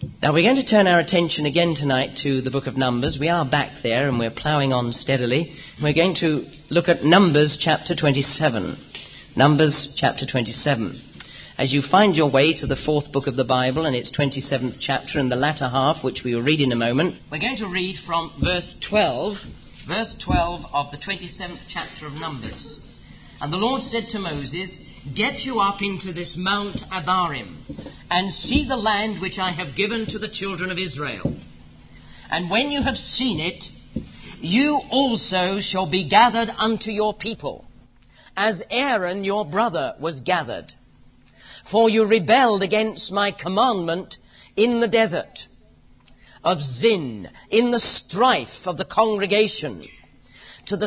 Now we're going to turn our attention again tonight to the book of Numbers. We are back there and we're ploughing on steadily. We're going to look at Numbers chapter 27. Numbers chapter 27. As you find your way to the fourth book of the Bible and its 27th chapter and the latter half, which we will read in a moment, we're going to read from verse 12 of the 27th chapter of Numbers. And the Lord said to Moses, "Get you up into this Mount Abarim, and see the land which I have given to the children of Israel. And when you have seen it, you also shall be gathered unto your people, as Aaron your brother was gathered. For you rebelled against my commandment in the desert of Zin, in the strife of the congregation, to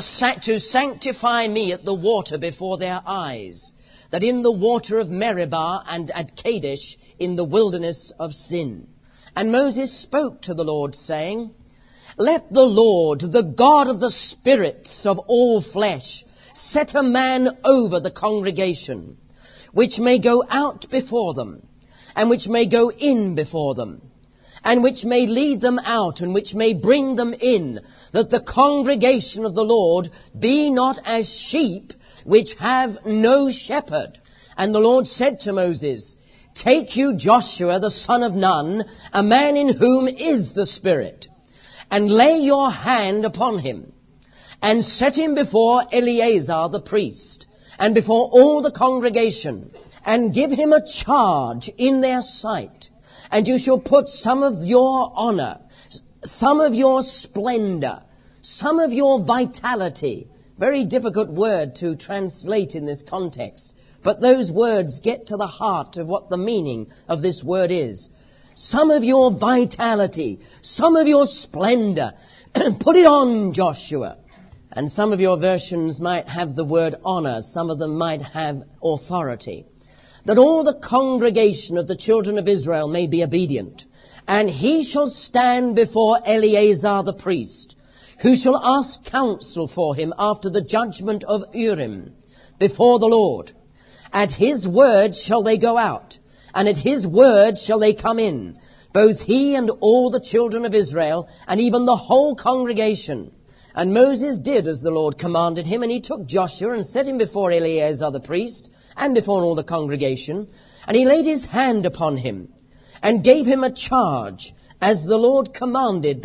sanctify me at the water before their eyes, that in the water of Meribah and at Kadesh in the wilderness of Sin." And Moses spoke to the Lord, saying, "Let the Lord, the God of the spirits of all flesh, set a man over the congregation, which may go out before them, and which may go in before them, and which may lead them out, and which may bring them in, that the congregation of the Lord be not as sheep which have no shepherd." And the Lord said to Moses, "Take you Joshua the son of Nun, a man in whom is the Spirit, and lay your hand upon him, and set him before Eleazar the priest, and before all the congregation, and give him a charge in their sight. And you shall put some of your honor, some of your splendor, some of your vitality." Very difficult word to translate in this context, but those words get to the heart of what the meaning of this word is. Some of your vitality, some of your splendor, put it on, Joshua. And some of your versions might have the word honor, some of them might have authority. That all the congregation of the children of Israel may be obedient. And he shall stand before Eleazar the priest, who shall ask counsel for him after the judgment of Urim before the Lord. At his word shall they go out, and at his word shall they come in, both he and all the children of Israel, and even the whole congregation. And Moses did as the Lord commanded him, and he took Joshua and set him before Eleazar the priest, and before all the congregation, and he laid his hand upon him, and gave him a charge, as the Lord commanded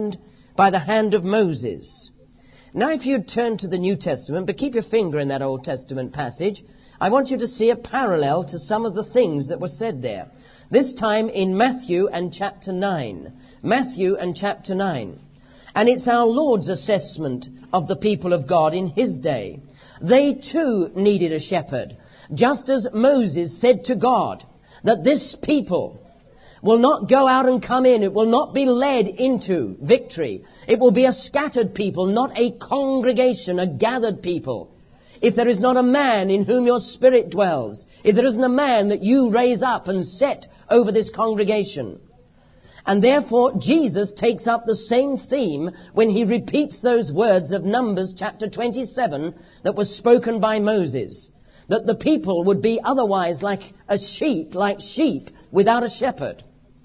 by the hand of Moses. Now if you'd turn to the New Testament, but keep your finger in that Old Testament passage, I want you to see a parallel to some of the things that were said there. This time in Matthew and chapter 9. Matthew and chapter 9. And it's our Lord's assessment of the people of God in his day. They too needed a shepherd, just as Moses said to God that this people will not go out and come in. It will not be led into victory. It will be a scattered people, not a congregation, a gathered people. If there is not a man in whom your Spirit dwells, if there isn't a man that you raise up and set over this congregation. And therefore Jesus takes up the same theme when he repeats those words of Numbers chapter 27 that was spoken by Moses, that the people would be otherwise like sheep without a shepherd.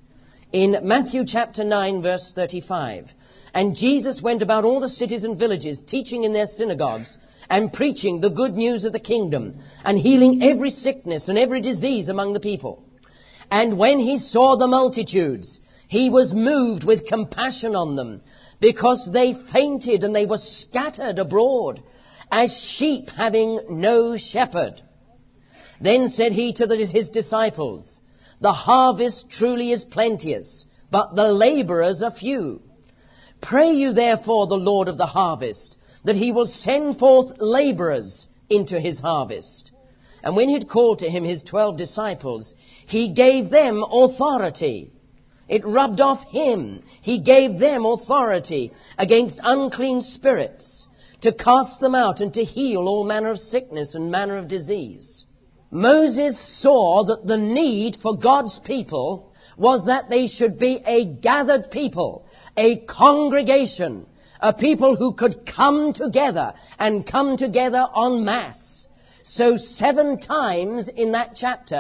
In Matthew chapter 9 verse 35, "And Jesus went about all the cities and villages, teaching in their synagogues, and preaching the good news of the kingdom, and healing every sickness and every disease among the people. And when he saw the multitudes, he was moved with compassion on them, because they fainted and they were scattered abroad, as sheep having no shepherd. Then said he to his disciples, The harvest truly is plenteous, but the laborers are few. Pray you therefore the Lord of the harvest, that he will send forth laborers into his harvest. And when he had called to him his 12 disciples, he gave them authority." It rubbed off him. He gave them authority against unclean spirits, to cast them out and to heal all manner of sickness and manner of disease. Moses saw that the need for God's people was that they should be a gathered people, a congregation, a people who could come together en masse. So 7 times in that chapter,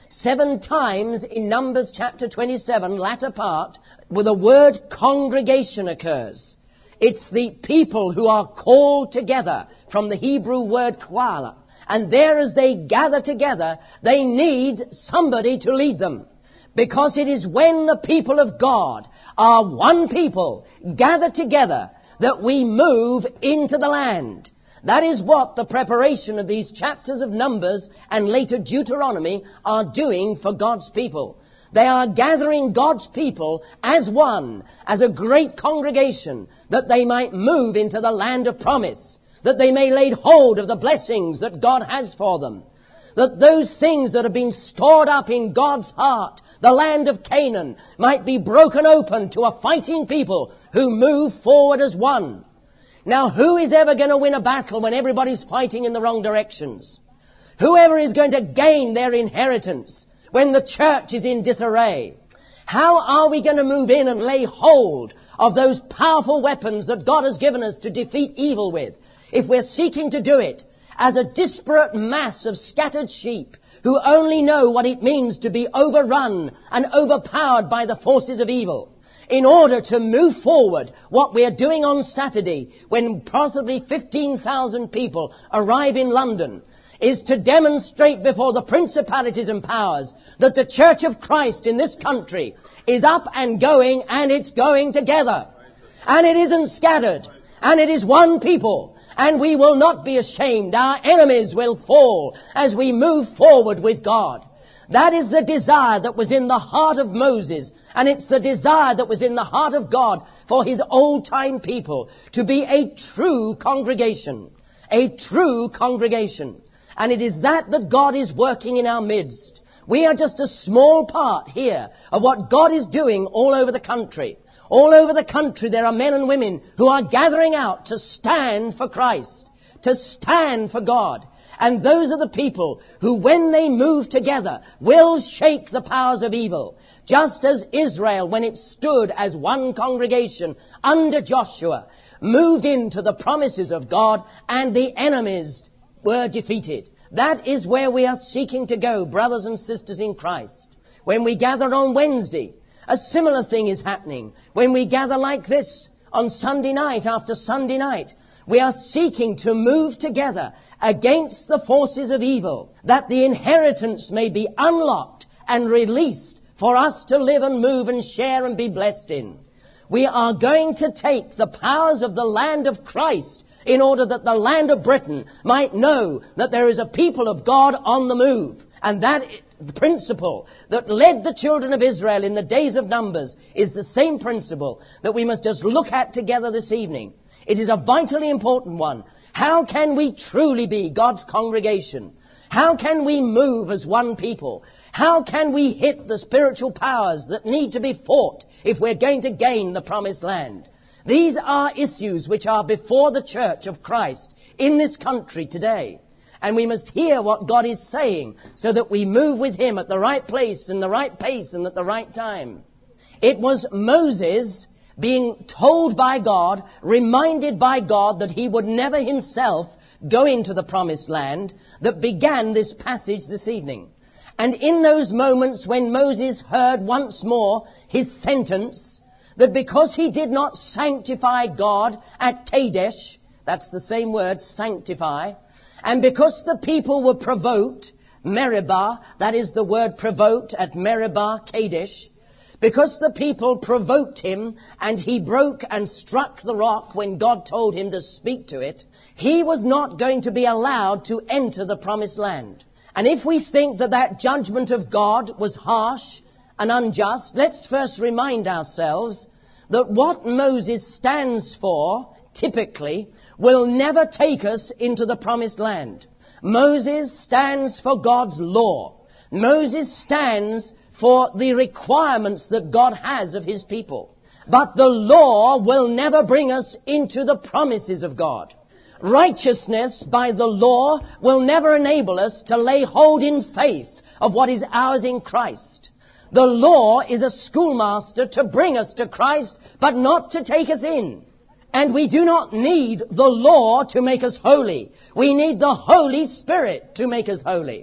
7 times in Numbers chapter 27, latter part, where the word congregation occurs. It's the people who are called together from the Hebrew word koala. And there as they gather together, they need somebody to lead them. Because it is when the people of God are one people gathered together that we move into the land. That is what the preparation of these chapters of Numbers and later Deuteronomy are doing for God's people. They are gathering God's people as one, as a great congregation, that they might move into the land of promise, that they may lay hold of the blessings that God has for them, that those things that have been stored up in God's heart, the land of Canaan, might be broken open to a fighting people who move forward as one. Now, who is ever going to win a battle when everybody's fighting in the wrong directions? Whoever is going to gain their inheritance when the church is in disarray? How are we going to move in and lay hold of those powerful weapons that God has given us to defeat evil with, if we're seeking to do it as a disparate mass of scattered sheep who only know what it means to be overrun and overpowered by the forces of evil? In order to move forward, what we are doing on Saturday, when possibly 15,000 people arrive in London, is to demonstrate before the principalities and powers that the Church of Christ in this country is up and going, and it's going together. And it isn't scattered. And it is one people. And we will not be ashamed. Our enemies will fall as we move forward with God. That is the desire that was in the heart of Moses, and it's the desire that was in the heart of God for his old-time people, to be a true congregation. A true congregation. And it is that God is working in our midst. We are just a small part here of what God is doing all over the country. All over the country there are men and women who are gathering out to stand for Christ, to stand for God. And those are the people who, when they move together, will shake the powers of evil. Just as Israel, when it stood as one congregation under Joshua, moved into the promises of God, and the enemies were defeated. That is where we are seeking to go, brothers and sisters in Christ. When we gather on Wednesday, a similar thing is happening. When we gather like this on Sunday night after Sunday night, we are seeking to move together against the forces of evil, that the inheritance may be unlocked and released for us to live and move and share and be blessed in. We are going to take the powers of the land of Christ in order that the land of Britain might know that there is a people of God on the move. And that the principle that led the children of Israel in the days of Numbers is the same principle that we must just look at together this evening. It is a vitally important one. How can we truly be God's congregation? How can we move as one people? How can we hit the spiritual powers that need to be fought if we're going to gain the promised land? These are issues which are before the Church of Christ in this country today. And we must hear what God is saying so that we move with Him at the right place, in the right pace, and at the right time. It was Moses being told by God, reminded by God that he would never himself go into the promised land, that began this passage this evening. And in those moments when Moses heard once more his sentence, that because he did not sanctify God at Kadesh, that's the same word, sanctify, and because the people were provoked, Meribah, that is the word provoked at Meribah, Kadesh, because the people provoked him and he broke and struck the rock when God told him to speak to it, he was not going to be allowed to enter the promised land. And if we think that that judgment of God was harsh and unjust, let's first remind ourselves that what Moses stands for, typically, will never take us into the promised land. Moses stands for God's law. Moses stands for the requirements that God has of His people. But the law will never bring us into the promises of God. Righteousness by the law will never enable us to lay hold in faith of what is ours in Christ. The law is a schoolmaster to bring us to Christ, but not to take us in. And we do not need the law to make us holy. We need the Holy Spirit to make us holy.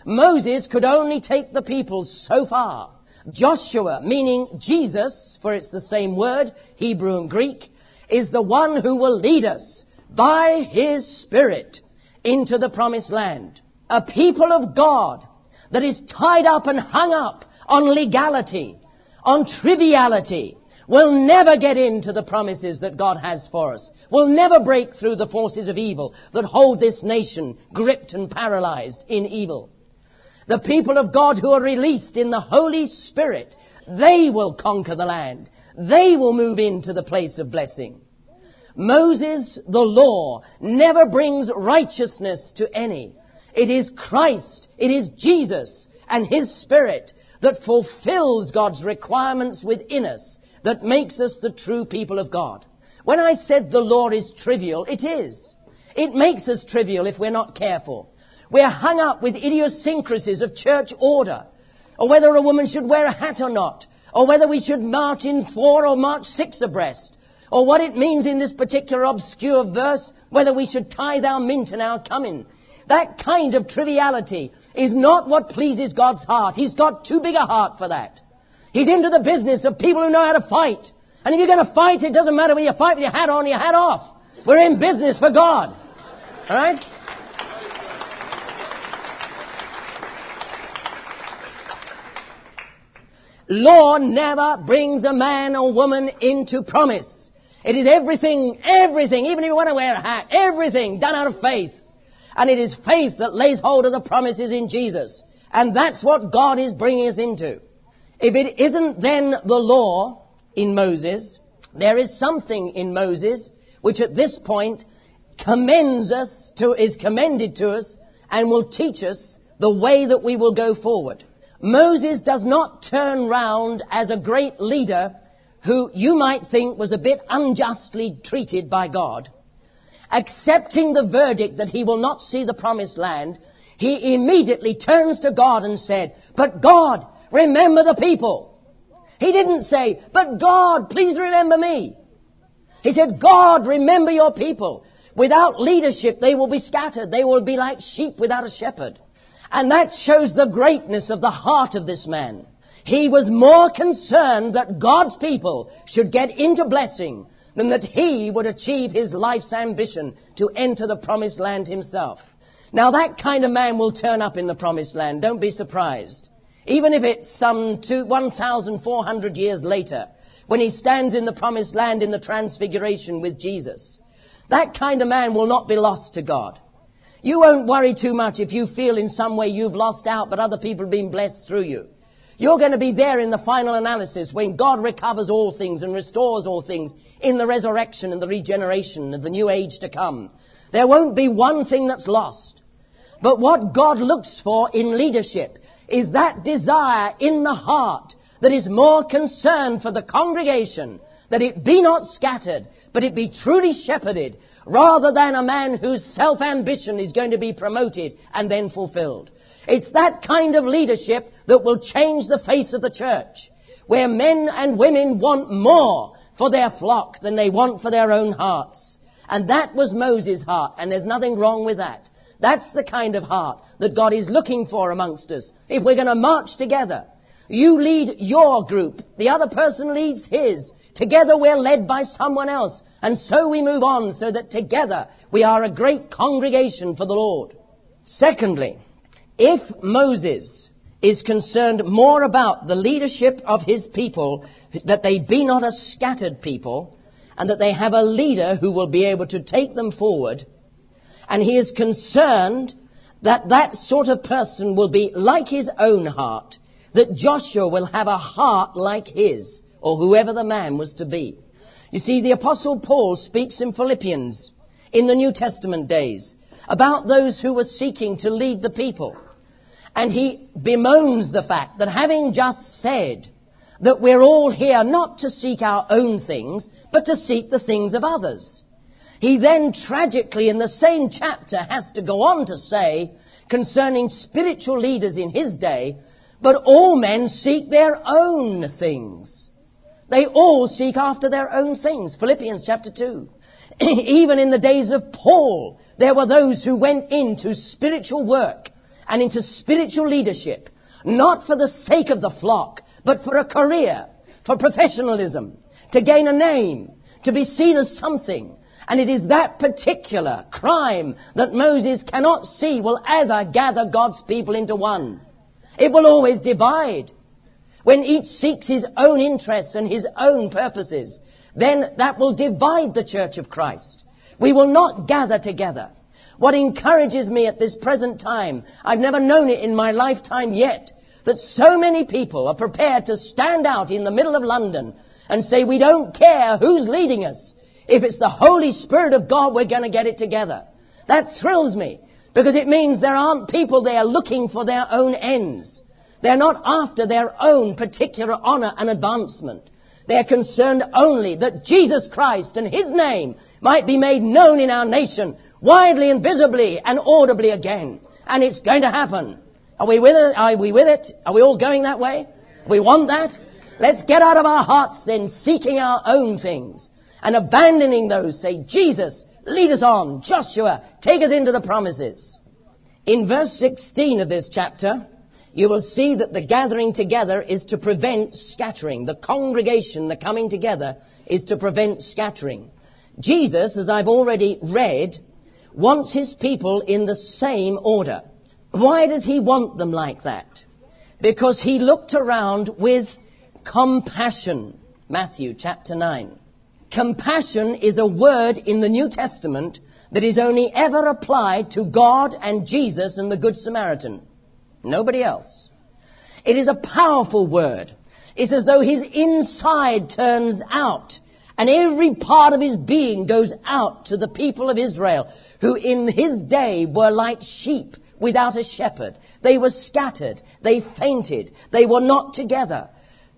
Moses could only take the people so far. Joshua, meaning Jesus, for it's the same word, Hebrew and Greek, is the one who will lead us by his Spirit into the promised land. A people of God that is tied up and hung up on legality, on triviality, will never get into the promises that God has for us, will never break through the forces of evil that hold this nation gripped and paralyzed in evil. The people of God who are released in the Holy Spirit, they will conquer the land. They will move into the place of blessing. Moses, the law, never brings righteousness to any. It is Christ, it is Jesus and his Spirit that fulfills God's requirements within us, that makes us the true people of God. When I said the law is trivial, it is. It makes us trivial if we're not careful. We're hung up with idiosyncrasies of church order, or whether a woman should wear a hat or not, or whether we should march in 4 or march 6 abreast, or what it means in this particular obscure verse, whether we should tithe our mint and our cumin. That kind of triviality is not what pleases God's heart. He's got too big a heart for that. He's into the business of people who know how to fight. And if you're going to fight, it doesn't matter whether you fight with your hat on or your hat off. We're in business for God. All right? Law never brings a man or woman into promise. It is everything, even if you want to wear a hat, everything done out of faith. And it is faith that lays hold of the promises in Jesus. And that's what God is bringing us into. If it isn't then the law in Moses, there is something in Moses which at this point is commended to us and will teach us the way that we will go forward. Moses does not turn round as a great leader who you might think was a bit unjustly treated by God. Accepting the verdict that he will not see the promised land, he immediately turns to God and said, "But God, remember the people." He didn't say, "But God, please remember me." He said, "God, remember your people. Without leadership, they will be scattered. They will be like sheep without a shepherd." And that shows the greatness of the heart of this man. He was more concerned that God's people should get into blessing than that he would achieve his life's ambition to enter the promised land himself. Now that kind of man will turn up in the promised land. Don't be surprised. Even if it's some 1,400 years later, when he stands in the promised land in the transfiguration with Jesus. That kind of man will not be lost to God. You won't worry too much if you feel in some way you've lost out, but other people have been blessed through you. You're going to be there in the final analysis when God recovers all things and restores all things in the resurrection and the regeneration of the new age to come. There won't be one thing that's lost. But what God looks for in leadership is that desire in the heart that is more concerned for the congregation, that it be not scattered, but it be truly shepherded, rather than a man whose self-ambition is going to be promoted and then fulfilled. It's that kind of leadership that will change the face of the church, where men and women want more for their flock than they want for their own hearts. And that was Moses' heart, and there's nothing wrong with that. That's the kind of heart that God is looking for amongst us. If we're going to march together, you lead your group, the other person leads his. Together we're led by someone else. And so we move on so that together we are a great congregation for the Lord. Secondly, if Moses is concerned more about the leadership of his people, that they be not a scattered people, and that they have a leader who will be able to take them forward, and he is concerned that that sort of person will be like his own heart, that Joshua will have a heart like his, or whoever the man was to be. You see, the Apostle Paul speaks in Philippians in the New Testament days about those who were seeking to lead the people. And he bemoans the fact that having just said that we're all here not to seek our own things, but to seek the things of others, he then tragically in the same chapter has to go on to say concerning spiritual leaders in his day, but all men seek their own things. They all seek after their own things. Philippians chapter 2. Even in the days of Paul, there were those who went into spiritual work and into spiritual leadership, not for the sake of the flock, but for a career, for professionalism, to gain a name, to be seen as something. And it is that particular crime that Moses cannot see will ever gather God's people into one. It will always divide. When each seeks his own interests and his own purposes, then that will divide the church of Christ. We will not gather together. What encourages me at this present time, I've never known it in my lifetime yet, that so many people are prepared to stand out in the middle of London and say, we don't care who's leading us. If it's the Holy Spirit of God, we're going to get it together. That thrills me, because it means there aren't people there looking for their own ends. They're not after their own particular honor and advancement. They're concerned only that Jesus Christ and His name might be made known in our nation, widely and visibly and audibly again. And it's going to happen. Are we with it? Are we with it? Are we all going that way? We want that? Let's get out of our hearts then, seeking our own things and abandoning those. Say, Jesus, lead us on. Joshua, take us into the promises. In verse 16 of this chapter, you will see that the gathering together is to prevent scattering. The congregation, the coming together, is to prevent scattering. Jesus, as I've already read, wants His people in the same order. Why does He want them like that? Because He looked around with compassion. Matthew chapter 9. Compassion is a word in the New Testament that is only ever applied to God and Jesus and the Good Samaritan. Nobody else. It is a powerful word. It's as though His inside turns out and every part of His being goes out to the people of Israel, who in His day were like sheep without a shepherd. They were scattered. They fainted. They were not together.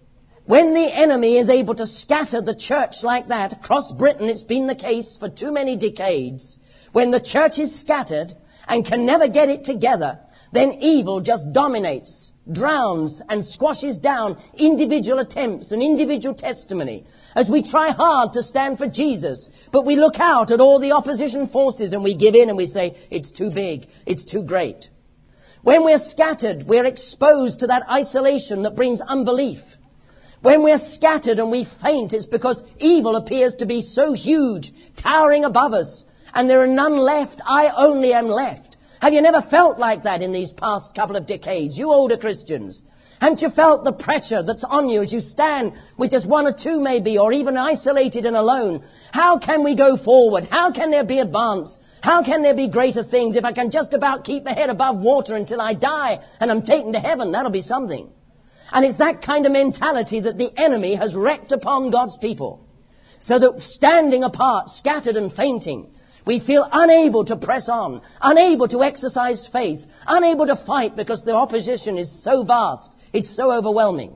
When the enemy is able to scatter the church like that, across Britain it's been the case for too many decades, when the church is scattered and can never get it together, then evil just dominates, drowns and squashes down individual attempts and individual testimony. As we try hard to stand for Jesus, but we look out at all the opposition forces and we give in and we say, it's too big, it's too great. When we're scattered, we're exposed to that isolation that brings unbelief. When we're scattered and we faint, it's because evil appears to be so huge, towering above us, and there are none left. I only am left. Have you never felt like that in these past couple of decades, you older Christians? Haven't you felt the pressure that's on you as you stand with just one or two maybe, or even isolated and alone? How can we go forward? How can there be advance? How can there be greater things if I can just about keep my head above water until I die and I'm taken to heaven? That'll be something. And it's that kind of mentality that the enemy has wreaked upon God's people. So that standing apart, scattered and fainting, we feel unable to press on, unable to exercise faith, unable to fight because the opposition is so vast, it's so overwhelming.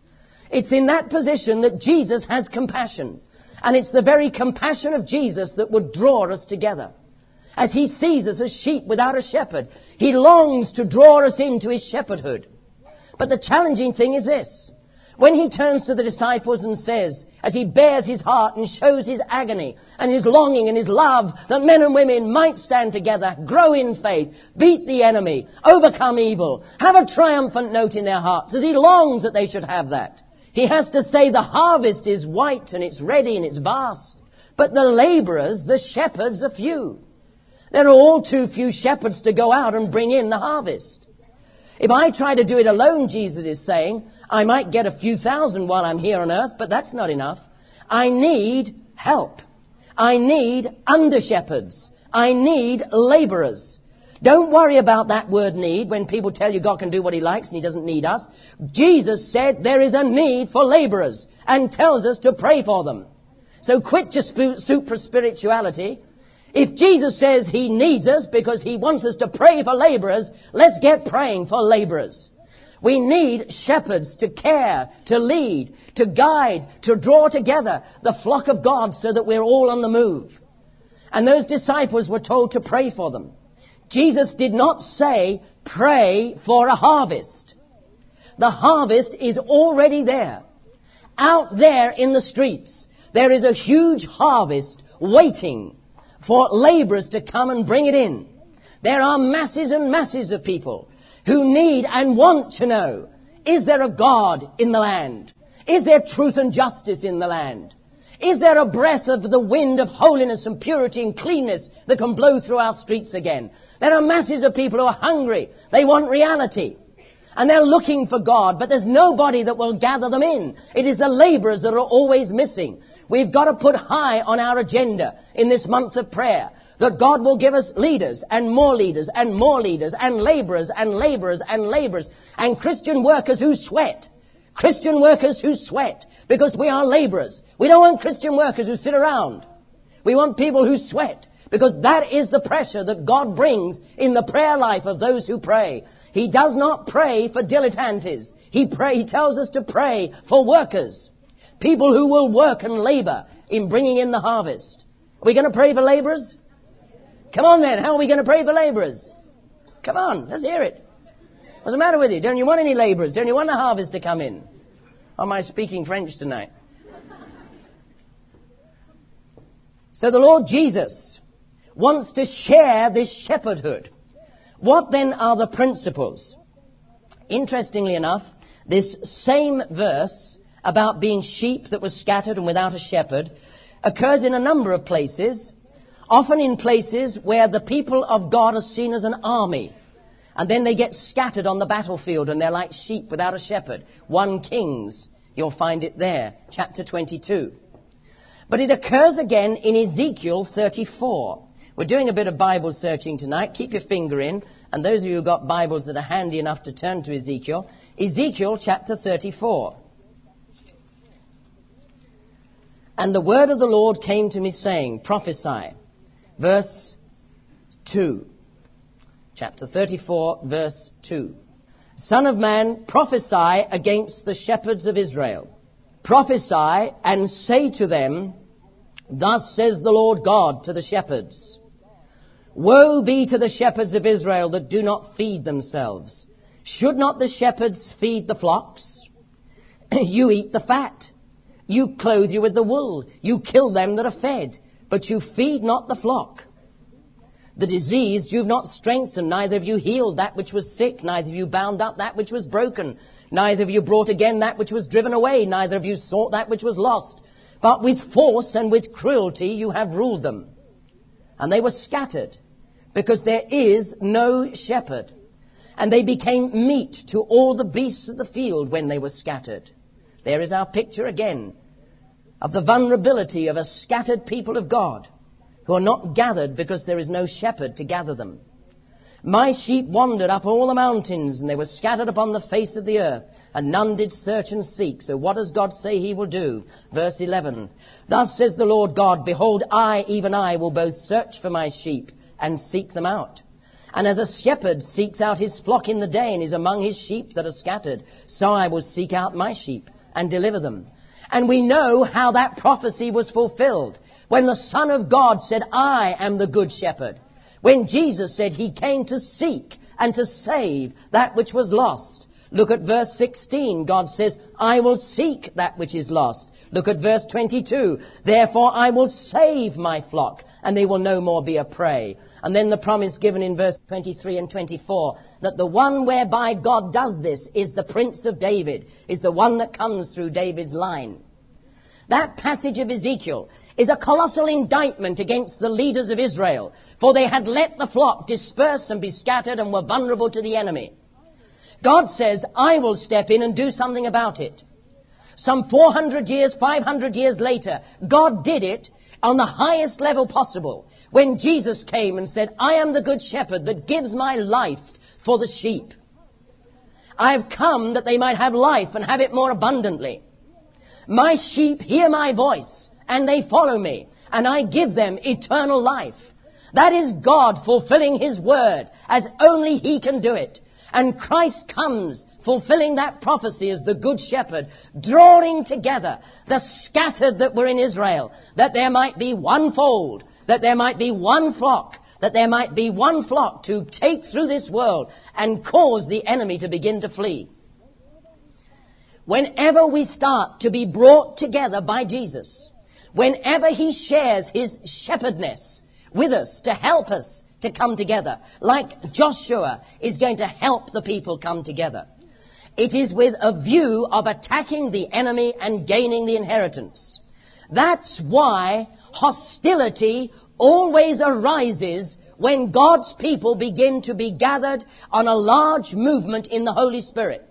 It's in that position that Jesus has compassion. And it's the very compassion of Jesus that would draw us together. As He sees us as sheep without a shepherd, He longs to draw us into His shepherdhood. But the challenging thing is this. When He turns to the disciples and says, as He bares His heart and shows His agony and His longing and His love that men and women might stand together, grow in faith, beat the enemy, overcome evil, have a triumphant note in their hearts, as He longs that they should have that. He has to say the harvest is white and it's ready and it's vast, but the laborers, the shepherds, are few. There are all too few shepherds to go out and bring in the harvest. If I try to do it alone, Jesus is saying, I might get a few thousand while I'm here on earth, but that's not enough. I need help. I need under-shepherds. I need laborers. Don't worry about that word need when people tell you God can do what He likes and He doesn't need us. Jesus said there is a need for laborers and tells us to pray for them. So quit your super spirituality. If Jesus says He needs us because He wants us to pray for laborers, let's get praying for laborers. We need shepherds to care, to lead, to guide, to draw together the flock of God so that we're all on the move. And those disciples were told to pray for them. Jesus did not say, pray for a harvest. The harvest is already there. Out there in the streets, there is a huge harvest waiting for laborers to come and bring it in. There are masses and masses of people who need and want to know, is there a God in the land? Is there truth and justice in the land? Is there a breath of the wind of holiness and purity and cleanness that can blow through our streets again? There are masses of people who are hungry. They want reality. And they're looking for God, but there's nobody that will gather them in. It is the laborers that are always missing. We've got to put high on our agenda in this month of prayer that God will give us leaders and more leaders and more leaders and laborers and laborers and laborers and Christian workers who sweat. Christian workers who sweat, because we are laborers. We don't want Christian workers who sit around. We want people who sweat, because that is the pressure that God brings in the prayer life of those who pray. He does not pray for dilettantes. He tells us to pray for workers, people who will work and labor in bringing in the harvest. Are we going to pray for laborers? Come on then, how are we going to pray for laborers? Come on, let's hear it. What's the matter with you? Don't you want any laborers? Don't you want the harvest to come in? Or am I speaking French tonight? So the Lord Jesus wants to share this shepherdhood. What then are the principles? Interestingly enough, this same verse about being sheep that was scattered and without a shepherd occurs in a number of places, often in places where the people of God are seen as an army. And then they get scattered on the battlefield and they're like sheep without a shepherd. 1 Kings, you'll find it there, chapter 22. But it occurs again in Ezekiel 34. We're doing a bit of Bible searching tonight. Keep your finger in. And those of you who've got Bibles that are handy enough to turn to Ezekiel, Ezekiel chapter 34. And the word of the Lord came to me saying, prophesy. Verse 2. Chapter 34, verse 2. Son of man, prophesy against the shepherds of Israel. Prophesy and say to them, thus says the Lord God to the shepherds. Woe be to the shepherds of Israel that do not feed themselves. Should not the shepherds feed the flocks? You eat the fat. You clothe you with the wool. You kill them that are fed. But you feed not the flock. The diseased you've not strengthened, neither have you healed that which was sick, neither have you bound up that which was broken, neither have you brought again that which was driven away, neither have you sought that which was lost. But with force and with cruelty you have ruled them. And they were scattered, because there is no shepherd. And they became meat to all the beasts of the field when they were scattered. There is our picture again of the vulnerability of a scattered people of God, who are not gathered because there is no shepherd to gather them. My sheep wandered up all the mountains, and they were scattered upon the face of the earth, and none did search and seek. So what does God say he will do? Verse 11. Thus says the Lord God, behold, I, even I, will both search for my sheep and seek them out. And as a shepherd seeks out his flock in the day and is among his sheep that are scattered, so I will seek out my sheep and deliver them. And we know how that prophecy was fulfilled. When the Son of God said, I am the good shepherd. When Jesus said he came to seek and to save that which was lost. Look at verse 16. God says, I will seek that which is lost. Look at verse 22. Therefore I will save my flock, and they will no more be a prey. And then the promise given in verse 23 and 24, that the one whereby God does this is the Prince of David, is the one that comes through David's line. That passage of Ezekiel is a colossal indictment against the leaders of Israel, for they had let the flock disperse and be scattered and were vulnerable to the enemy. God says, I will step in and do something about it. Some 400 years, 500 years later, God did it on the highest level possible when Jesus came and said, I am the good shepherd that gives my life for the sheep. I have come that they might have life and have it more abundantly. My sheep hear my voice, and they follow me, and I give them eternal life. That is God fulfilling his word as only he can do it. And Christ comes fulfilling that prophecy as the good shepherd, drawing together the scattered that were in Israel, that there might be one fold, that there might be one flock, that there might be one flock to take through this world and cause the enemy to begin to flee. Whenever we start to be brought together by Jesus, whenever he shares his shepherdness with us to help us to come together, like Joshua is going to help the people come together. It is with a view of attacking the enemy and gaining the inheritance. That's why hostility always arises when God's people begin to be gathered on a large movement in the Holy Spirit.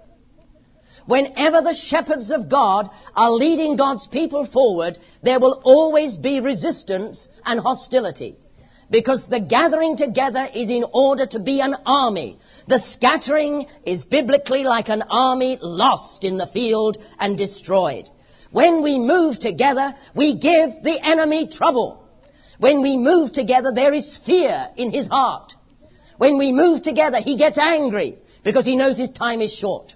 Whenever the shepherds of God are leading God's people forward, there will always be resistance and hostility. Because the gathering together is in order to be an army. The scattering is biblically like an army lost in the field and destroyed. When we move together, we give the enemy trouble. When we move together, there is fear in his heart. When we move together, he gets angry because he knows his time is short.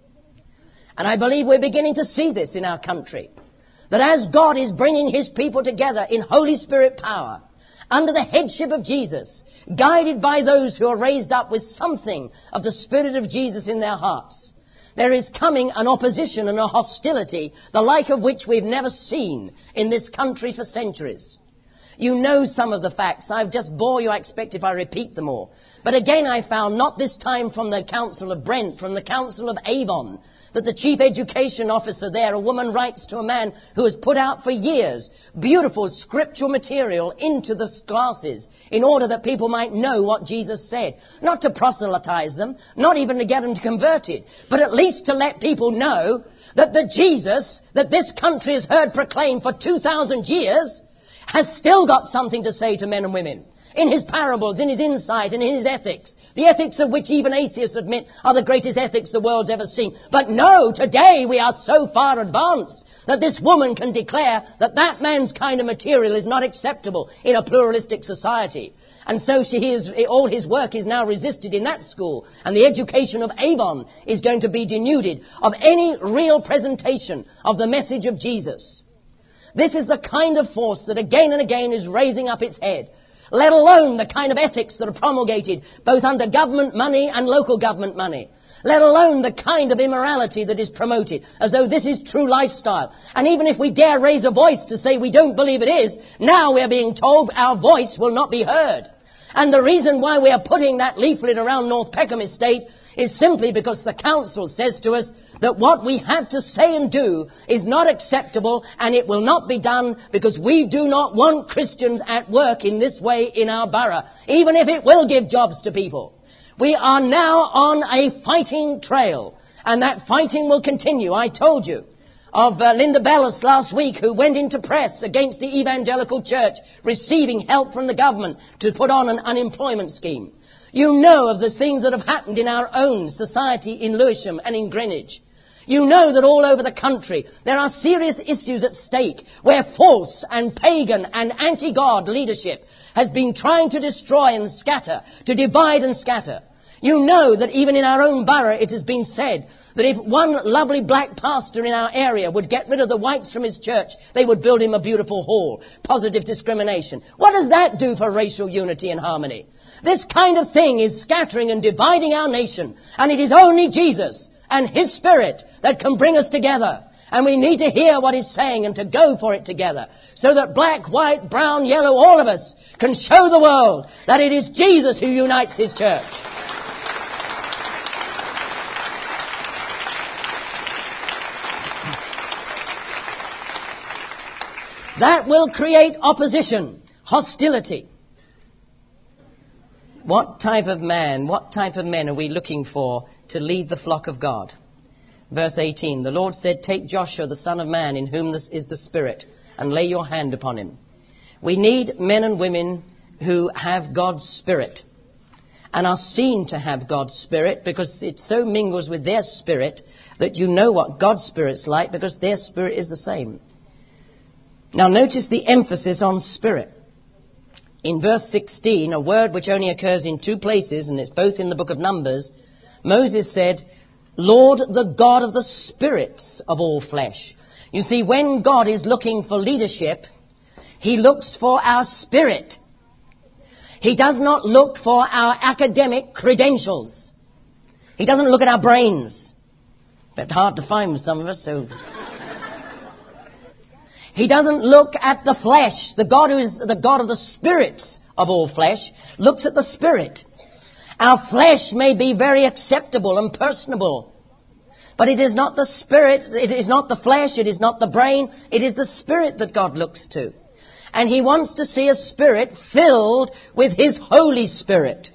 And I believe we're beginning to see this in our country. That as God is bringing his people together in Holy Spirit power, under the headship of Jesus, guided by those who are raised up with something of the Spirit of Jesus in their hearts, there is coming an opposition and a hostility, the like of which we've never seen in this country for centuries. You know some of the facts. I've just bore you, I expect, if I repeat them all. But again I found, not this time from the Council of Brent, from the Council of Avon, that the chief education officer there, a woman, writes to a man who has put out for years beautiful scriptural material into the classes in order that people might know what Jesus said. Not to proselytize them, not even to get them converted, but at least to let people know that the Jesus that this country has heard proclaimed for 2,000 years has still got something to say to men and women. In his parables, in his insight, and in his ethics. The ethics of which even atheists admit are the greatest ethics the world's ever seen. But no, today we are so far advanced that this woman can declare that that man's kind of material is not acceptable in a pluralistic society. And so all his work is now resisted in that school. And the education of Avon is going to be denuded of any real presentation of the message of Jesus. This is the kind of force that again and again is raising up its head. Let alone the kind of ethics that are promulgated both under government money and local government money. Let alone the kind of immorality that is promoted, as though this is true lifestyle. And even if we dare raise a voice to say we don't believe it is, now we are being told our voice will not be heard. And the reason why we are putting that leaflet around North Peckham Estate is simply because the council says to us that what we have to say and do is not acceptable, and it will not be done because we do not want Christians at work in this way in our borough, even if it will give jobs to people. We are now on a fighting trail, and that fighting will continue. I told you of Linda Bellis last week, who went into press against the evangelical church receiving help from the government to put on an unemployment scheme. You know of the things that have happened in our own society in Lewisham and in Greenwich. You know that all over the country there are serious issues at stake where false and pagan and anti-God leadership has been trying to destroy and scatter, to divide and scatter. You know that even in our own borough it has been said that if one lovely black pastor in our area would get rid of the whites from his church, they would build him a beautiful hall. Positive discrimination. What does that do for racial unity and harmony? This kind of thing is scattering and dividing our nation. And it is only Jesus and his Spirit that can bring us together. And we need to hear what he's saying and to go for it together. So that black, white, brown, yellow, all of us can show the world that it is Jesus who unites his church. That will create opposition, hostility. What type of man, what type of men are we looking for to lead the flock of God? Verse 18, the Lord said, take Joshua the son of man, in whom this is the Spirit, and lay your hand upon him. We need men and women who have God's Spirit and are seen to have God's Spirit, because it so mingles with their spirit that you know what God's Spirit's like, because their spirit is the same. Now notice the emphasis on spirit. In verse 16, a word which only occurs in two places, and it's both in the book of Numbers, Moses said, Lord, the God of the spirits of all flesh. You see, when God is looking for leadership, he looks for our spirit. He does not look for our academic credentials. He doesn't look at our brains. But hard to find with some of us, so... He doesn't look at the flesh. The God who is the God of the spirits of all flesh looks at the spirit. Our flesh may be very acceptable and personable, but it is not the spirit, it is not the flesh, it is not the brain, it is the spirit that God looks to. And He wants to see a spirit filled with His Holy Spirit.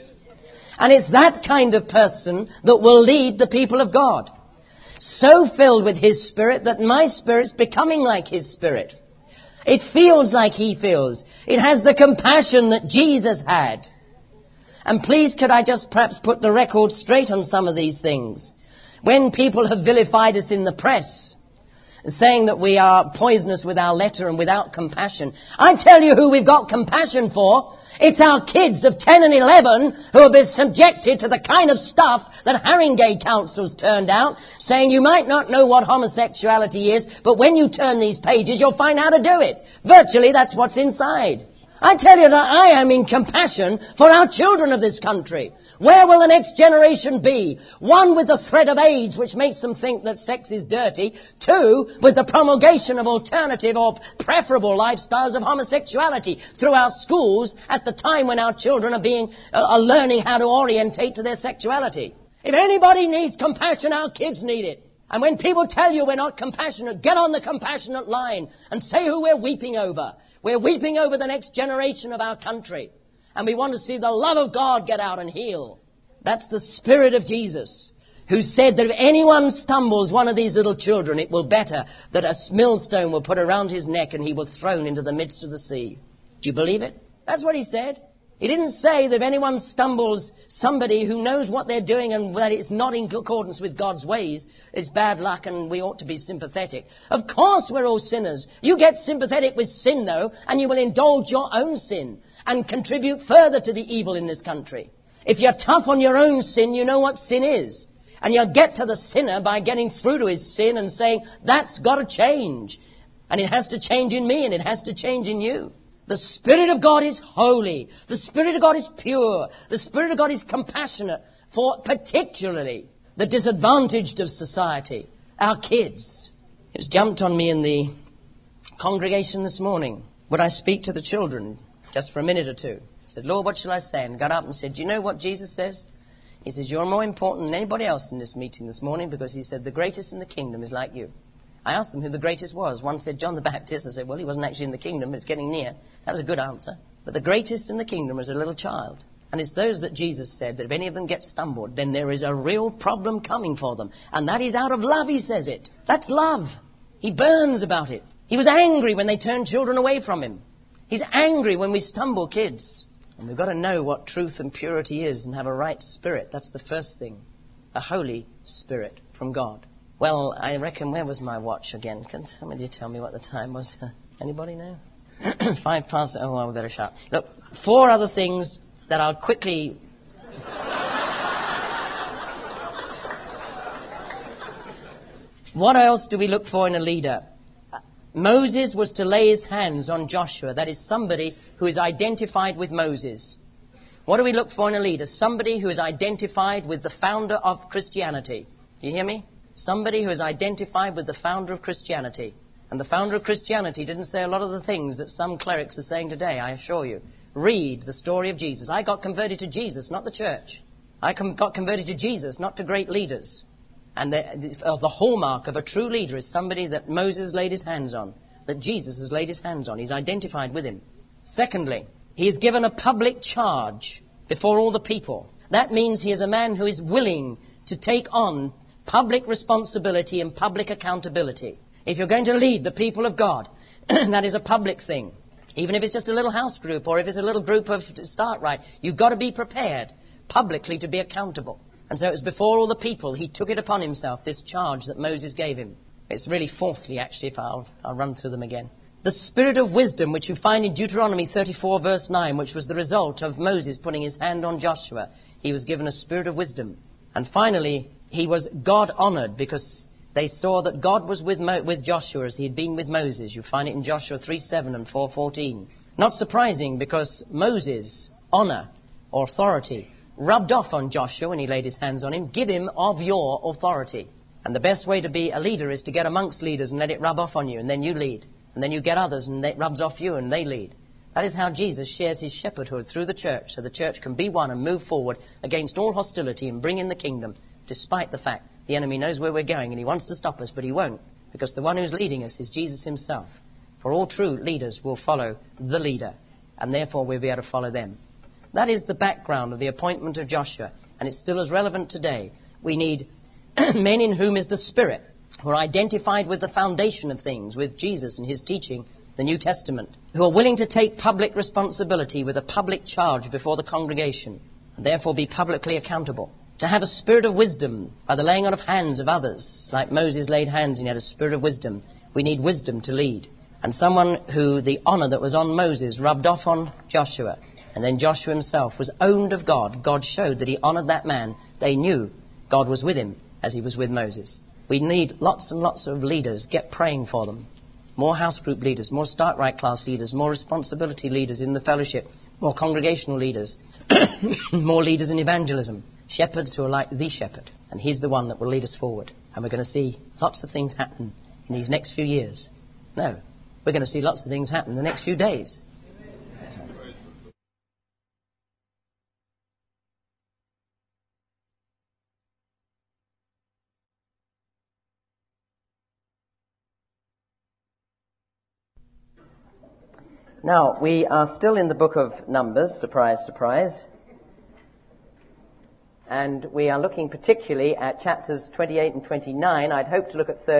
And it's that kind of person that will lead the people of God. So filled with His Spirit that my spirit's becoming like His Spirit. It feels like He feels. It has the compassion that Jesus had. And please, could I just perhaps put the record straight on some of these things? When people have vilified us in the press, saying that we are poisonous with our letter and without compassion, I tell you who we've got compassion for. It's our kids of 10 and 11 who have been subjected to the kind of stuff that Haringey councils turned out, saying you might not know what homosexuality is, but when you turn these pages, you'll find how to do it. Virtually, that's what's inside. I tell you that I am in compassion for our children of this country. Where will the next generation be? One, with the threat of AIDS, which makes them think that sex is dirty. Two, with the promulgation of alternative or preferable lifestyles of homosexuality through our schools at the time when our children are learning how to orientate to their sexuality. If anybody needs compassion, our kids need it. And when people tell you we're not compassionate, get on the compassionate line and say who we're weeping over. We're weeping over the next generation of our country. And we want to see the love of God get out and heal. That's the Spirit of Jesus, who said that if anyone stumbles one of these little children, it will better that a millstone will put around his neck and he will thrown into the midst of the sea. Do you believe it? That's what He said. He didn't say that if anyone stumbles somebody who knows what they're doing and that it's not in accordance with God's ways, it's bad luck and we ought to be sympathetic. Of course we're all sinners. You get sympathetic with sin, though, and you will indulge your own sin and contribute further to the evil in this country. If you're tough on your own sin, you know what sin is. And you'll get to the sinner by getting through to his sin and saying, that's got to change. And it has to change in me and it has to change in you. The Spirit of God is holy. The Spirit of God is pure. The Spirit of God is compassionate for particularly the disadvantaged of society, our kids. It was jumped on me in the congregation this morning. Would I speak to the children just for a minute or two? I said, Lord, what shall I say? And got up and said, do you know what Jesus says? He says, you're more important than anybody else in this meeting this morning because He said the greatest in the kingdom is like you. I asked them who the greatest was. One said John the Baptist. I said, well, he wasn't actually in the kingdom, but it's getting near. That was a good answer. But the greatest in the kingdom is a little child. And it's those that Jesus said that if any of them get stumbled, then there is a real problem coming for them. And that is out of love, He says it. That's love. He burns about it. He was angry when they turned children away from Him. He's angry when we stumble kids. And we've got to know what truth and purity is and have a right spirit. That's the first thing. A Holy Spirit from God. Well, I reckon, where was my watch again? Can somebody tell me what the time was? Anybody know? 5 past. Oh, well, we better shut. Look, 4 other things that I'll quickly... What else do we look for in a leader? Moses was to lay his hands on Joshua. That is somebody who is identified with Moses. What do we look for in a leader? Somebody who is identified with the founder of Christianity. Do you hear me? Somebody who is identified with the founder of Christianity. And the founder of Christianity didn't say a lot of the things that some clerics are saying today, I assure you. Read the story of Jesus. I got converted to Jesus, not the church. I got converted to Jesus, not to great leaders. And the hallmark of a true leader is somebody that Moses laid his hands on, that Jesus has laid his hands on. He's identified with him. Secondly, he is given a public charge before all the people. That means he is a man who is willing to take on public responsibility and public accountability. If you're going to lead the people of God, that is a public thing. Even if it's just a little house group or if it's a little group of start right, you've got to be prepared publicly to be accountable. And so it was before all the people, he took it upon himself, this charge that Moses gave him. It's really fourthly, actually, if I'll run through them again. The spirit of wisdom, which you find in Deuteronomy 34, verse 9, which was the result of Moses putting his hand on Joshua. He was given a spirit of wisdom. And finally, he was God-honored because they saw that God was with Joshua as he had been with Moses. You find it in Joshua 3:7 and 4:14. Not surprising because Moses' honor or authority rubbed off on Joshua when he laid his hands on him. Give him of your authority. And the best way to be a leader is to get amongst leaders and let it rub off on you, and then you lead. And then you get others and it rubs off you and they lead. That is how Jesus shares his shepherdhood through the church, so the church can be one and move forward against all hostility and bring in the kingdom, despite the fact the enemy knows where we're going and he wants to stop us, but he won't, because the one who's leading us is Jesus himself. For all true leaders will follow the leader, and therefore we'll be able to follow them. That is the background of the appointment of Joshua, and it's still as relevant today. We need men in whom is the Spirit, who are identified with the foundation of things, with Jesus and his teaching, the New Testament, who are willing to take public responsibility with a public charge before the congregation, and therefore be publicly accountable. To have a spirit of wisdom by the laying on of hands of others, like Moses laid hands and he had a spirit of wisdom. We need wisdom to lead. And someone who the honor that was on Moses rubbed off on Joshua. And then Joshua himself was owned of God. God showed that he honored that man. They knew God was with him as he was with Moses. We need lots and lots of leaders. Get praying for them. More house group leaders, more start right class leaders, more responsibility leaders in the fellowship, more congregational leaders, more leaders in evangelism, shepherds who are like the shepherd. And he's the one that will lead us forward. And we're going to see lots of things happen in these next few years. No, we're going to see lots of things happen in the next few days. Now, we are still in the book of Numbers, surprise, surprise. And we are looking particularly at chapters 28 and 29. I'd hoped to look at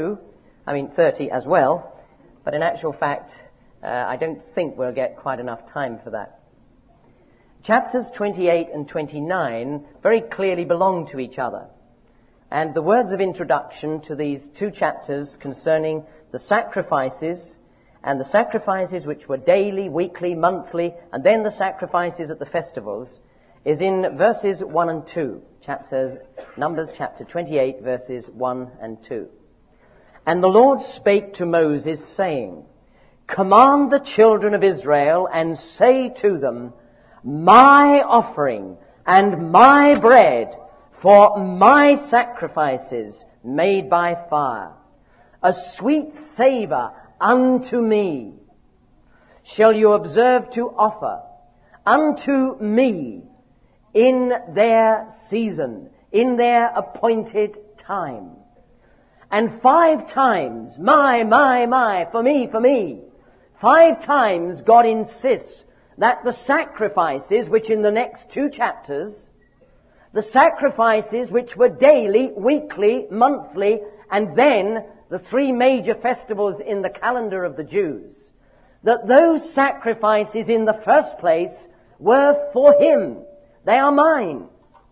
30 as well. But in actual fact, I don't think we'll get quite enough time for that. Chapters 28 and 29 very clearly belong to each other. And the words of introduction to these two chapters concerning the sacrifices, and the sacrifices which were daily, weekly, monthly, and then the sacrifices at the festivals, is in verses 1 and 2. Numbers chapter 28, verses 1 and 2. And the Lord spake to Moses, saying, Command the children of Israel, and say to them, My offering and my bread for my sacrifices made by fire, a sweet savour unto me, shall you observe to offer unto me in their season, in their appointed time. And 5 times, my, for me. 5 times God insists that the sacrifices, which in the next 2 chapters, the sacrifices which were daily, weekly, monthly, and then the 3 major festivals in the calendar of the Jews, that those sacrifices in the first place were for him. They are mine.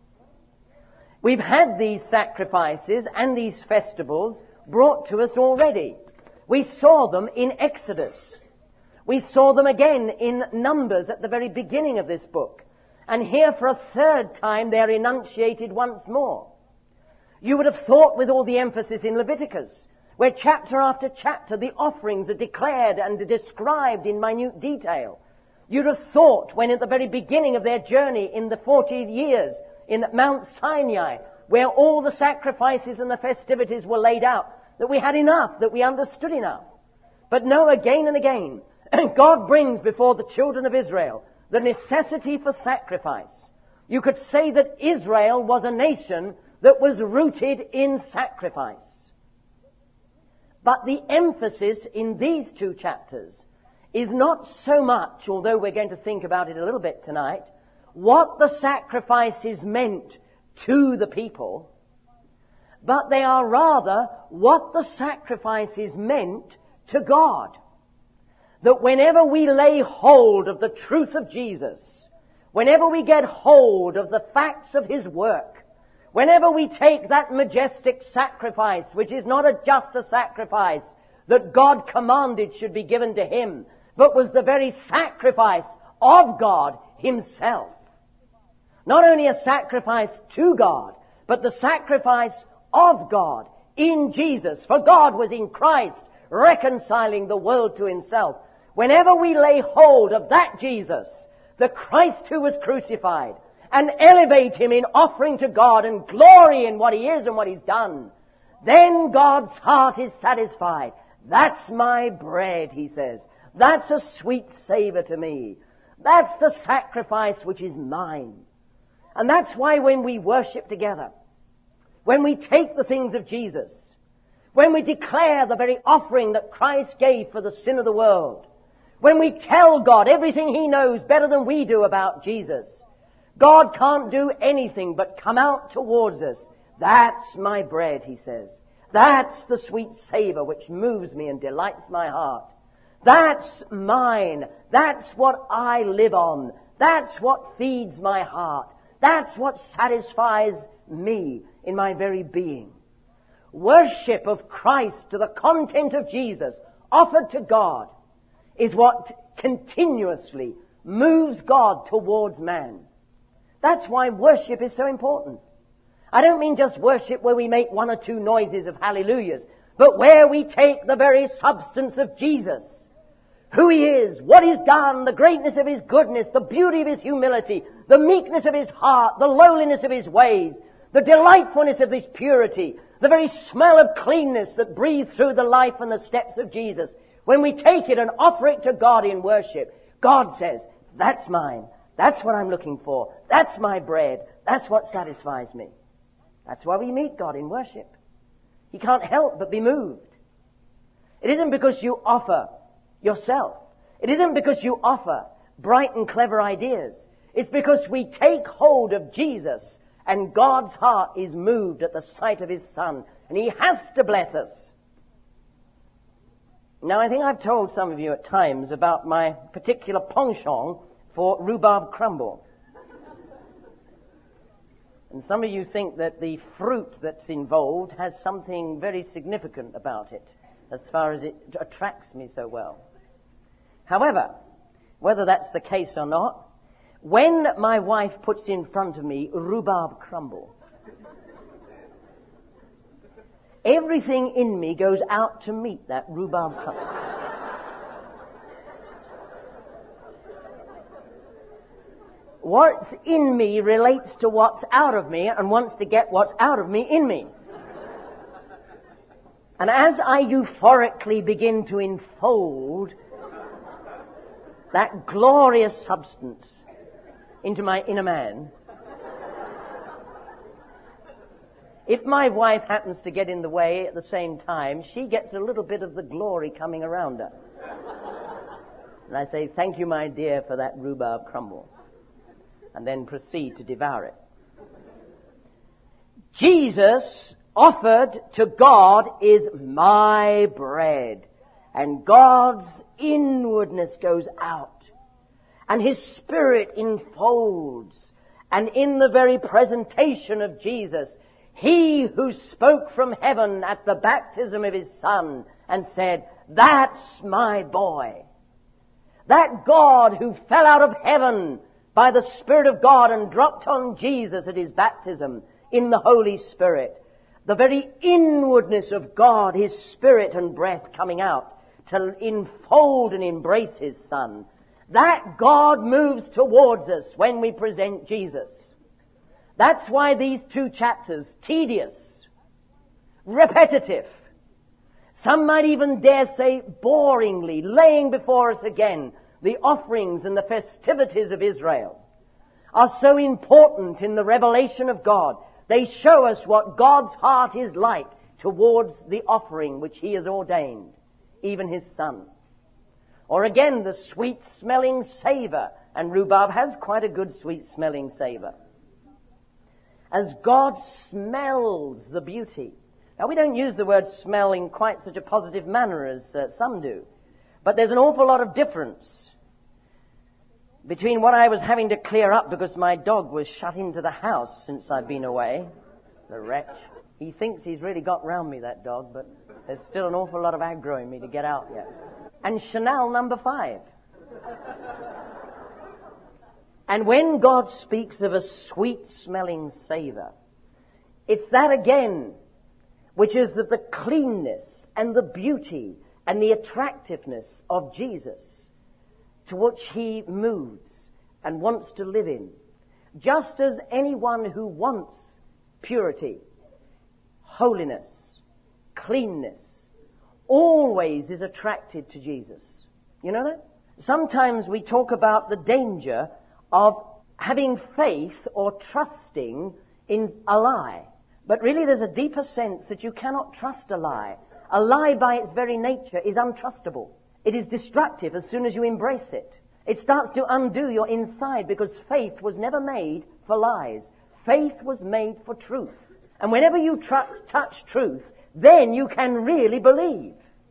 We've had these sacrifices and these festivals brought to us already. We saw them in Exodus. We saw them again in Numbers at the very beginning of this book. And here for a 3rd time they're enunciated once more. You would have thought with all the emphasis in Leviticus, where chapter after chapter the offerings are declared and described in minute detail. You'd have thought when at the very beginning of their journey in the 40 years in Mount Sinai, where all the sacrifices and the festivities were laid out, that we had enough, that we understood enough. But no, again and again, God brings before the children of Israel the necessity for sacrifice. You could say that Israel was a nation that was rooted in sacrifice. But the emphasis in these 2 chapters is not so much, although we're going to think about it a little bit tonight, what the sacrifices meant to the people, but they are rather what the sacrifices meant to God. That whenever we lay hold of the truth of Jesus, whenever we get hold of the facts of his work, whenever we take that majestic sacrifice, which is not just a sacrifice that God commanded should be given to him, but was the very sacrifice of God himself. Not only a sacrifice to God, but the sacrifice of God in Jesus. For God was in Christ, reconciling the world to himself. Whenever we lay hold of that Jesus, the Christ who was crucified, and elevate him in offering to God and glory in what he is and what he's done, then God's heart is satisfied. That's my bread, he says. That's a sweet savor to me. That's the sacrifice which is mine. And that's why when we worship together, when we take the things of Jesus, when we declare the very offering that Christ gave for the sin of the world, when we tell God everything he knows better than we do about Jesus, God can't do anything but come out towards us. That's my bread, he says. That's the sweet savor which moves me and delights my heart. That's mine. That's what I live on. That's what feeds my heart. That's what satisfies me in my very being. Worship of Christ to the content of Jesus offered to God is what continuously moves God towards man. That's why worship is so important. I don't mean just worship where we make one or two noises of hallelujahs, but where we take the very substance of Jesus, who he is, what he's done, the greatness of his goodness, the beauty of his humility, the meekness of his heart, the lowliness of his ways, the delightfulness of his purity, the very smell of cleanness that breathes through the life and the steps of Jesus. When we take it and offer it to God in worship, God says, that's mine. That's what I'm looking for. That's my bread. That's what satisfies me. That's why we meet God in worship. He can't help but be moved. It isn't because you offer yourself. It isn't because you offer bright and clever ideas. It's because we take hold of Jesus and God's heart is moved at the sight of his Son. And he has to bless us. Now, I think I've told some of you at times about my particular penchant for rhubarb crumble. And some of you think that the fruit that's involved has something very significant about it, as far as it attracts me so well. However, whether that's the case or not, when my wife puts in front of me rhubarb crumble, everything in me goes out to meet that rhubarb crumble. What's in me relates to what's out of me and wants to get what's out of me in me. And as I euphorically begin to enfold that glorious substance into my inner man, if my wife happens to get in the way at the same time, she gets a little bit of the glory coming around her. And I say, thank you, my dear, for that rhubarb crumble. And then proceed to devour it. Jesus offered to God is my bread. And God's inwardness goes out. And his Spirit enfolds. And in the very presentation of Jesus, he who spoke from heaven at the baptism of his Son and said, that's my boy. That God who fell out of heaven by the Spirit of God and dropped on Jesus at his baptism in the Holy Spirit. The very inwardness of God, his Spirit and breath coming out to enfold and embrace his Son. That God moves towards us when we present Jesus. That's why these two chapters, tedious, repetitive, some might even dare say boringly, laying before us again the offerings and the festivities of Israel, are so important in the revelation of God. They show us what God's heart is like towards the offering which he has ordained, even his Son. Or again, the sweet-smelling savor, and rhubarb has quite a good sweet-smelling savor. As God smells the beauty. Now, we don't use the word smell in quite such a positive manner as some do. But there's an awful lot of difference between what I was having to clear up because my dog was shut into the house since I've been away. The wretch. He thinks he's really got round me, that dog, but there's still an awful lot of aggro in me to get out yet. And Chanel number 5. And when God speaks of a sweet-smelling savor, it's that again, which is of the cleanness and the beauty and the attractiveness of Jesus, to which he moves and wants to live in. Just as anyone who wants purity, holiness, cleanness, always is attracted to Jesus. You know that? Sometimes we talk about the danger of having faith or trusting in a lie. But really there's a deeper sense that you cannot trust a lie. A lie by its very nature is untrustable. It is destructive as soon as you embrace it. It starts to undo your inside because faith was never made for lies. Faith was made for truth. And whenever you touch truth, then you can really believe.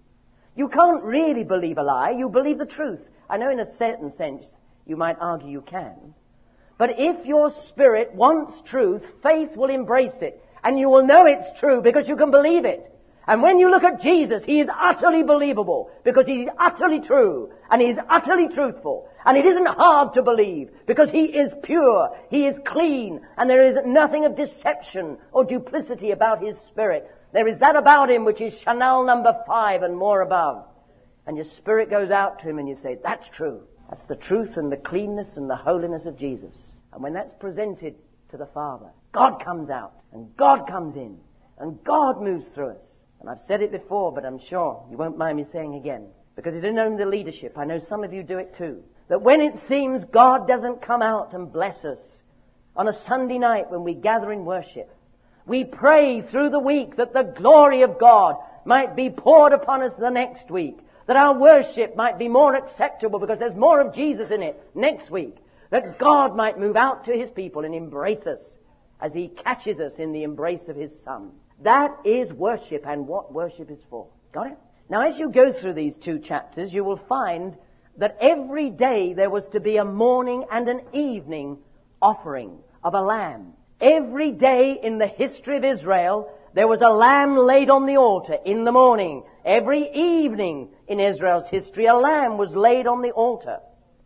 You can't really believe a lie. You believe the truth. I know in a certain sense you might argue you can. But if your spirit wants truth, faith will embrace it. And you will know it's true because you can believe it. And when you look at Jesus, He is utterly believable because He's utterly true and He's utterly truthful. And it isn't hard to believe because He is pure, He is clean, and there is nothing of deception or duplicity about His Spirit. There is that about Him which is Chanel number 5 and more above. And your spirit goes out to Him and you say, that's true. That's the truth and the cleanness and the holiness of Jesus. And when that's presented to the Father, God comes out and God comes in and God moves through us. And I've said it before, but I'm sure you won't mind me saying again. Because it isn't only the leadership. I know some of you do it too. That when it seems God doesn't come out and bless us on a Sunday night when we gather in worship, we pray through the week that the glory of God might be poured upon us the next week. That our worship might be more acceptable because there's more of Jesus in it next week. That God might move out to His people and embrace us as He catches us in the embrace of His Son. That is worship and what worship is for. Got it? Now as you go through these 2 chapters, you will find that every day there was to be a morning and an evening offering of a lamb. Every day in the history of Israel, there was a lamb laid on the altar in the morning. Every evening in Israel's history, a lamb was laid on the altar.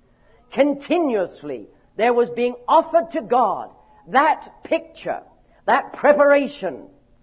Continuously, there was being offered to God that picture, that preparation,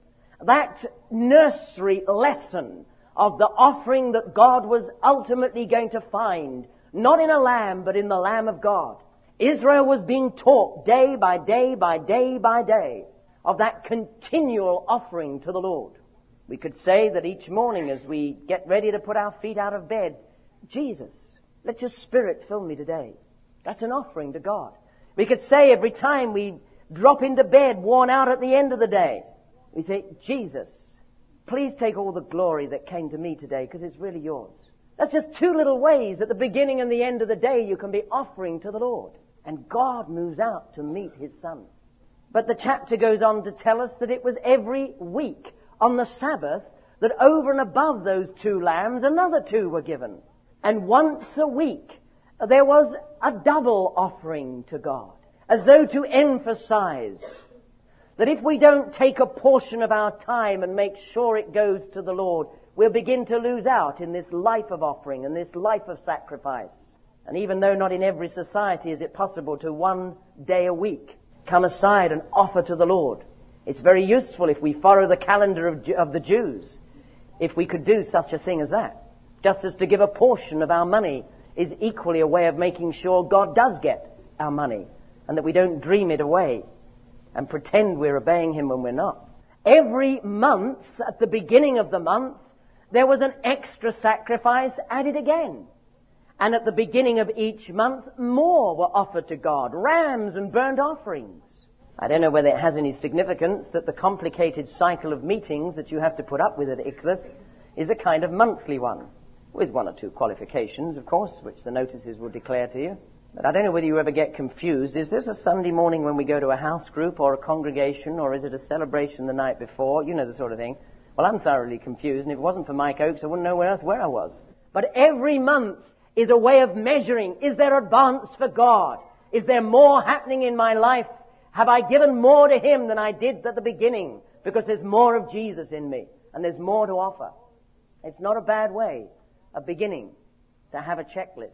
that nursery lesson of the offering that God was ultimately going to find, not in a lamb, but in the Lamb of God. Israel was being taught day by day by day by day of that continual offering to the Lord. We could say that each morning as we get ready to put our feet out of bed, Jesus, let your Spirit fill me today. That's an offering to God. We could say every time we drop into bed worn out at the end of the day, we say, Jesus, please take all the glory that came to me today because it's really yours. That's just 2 little ways at the beginning and the end of the day you can be offering to the Lord. And God moves out to meet His Son. But the chapter goes on to tell us that it was every week on the Sabbath that over and above those 2 lambs, another 2 were given. And once a week there was a double offering to God, as though to emphasize that if we don't take a portion of our time and make sure it goes to the Lord, we'll begin to lose out in this life of offering and this life of sacrifice. And even though not in every society is it possible to 1 day a week come aside and offer to the Lord, it's very useful if we follow the calendar of the Jews, if we could do such a thing as that. Just as to give a portion of our money is equally a way of making sure God does get our money and that we don't dream it away and pretend we're obeying Him when we're not. Every month, at the beginning of the month, there was an extra sacrifice added again. And at the beginning of each month, more were offered to God, rams and burnt offerings. I don't know whether it has any significance that the complicated cycle of meetings that you have to put up with at Ichthus is a kind of monthly one, with 1 or 2 qualifications, of course, which the notices will declare to you. But I don't know whether you ever get confused. Is this a Sunday morning when we go to a house group or a congregation, or is it a celebration the night before? You know the sort of thing. Well, I'm thoroughly confused, and if it wasn't for Mike Oakes, I wouldn't know where I was. But every month is a way of measuring. Is there advance for God? Is there more happening in my life? Have I given more to Him than I did at the beginning? Because there's more of Jesus in me, and there's more to offer. It's not a bad way of beginning to have a checklist.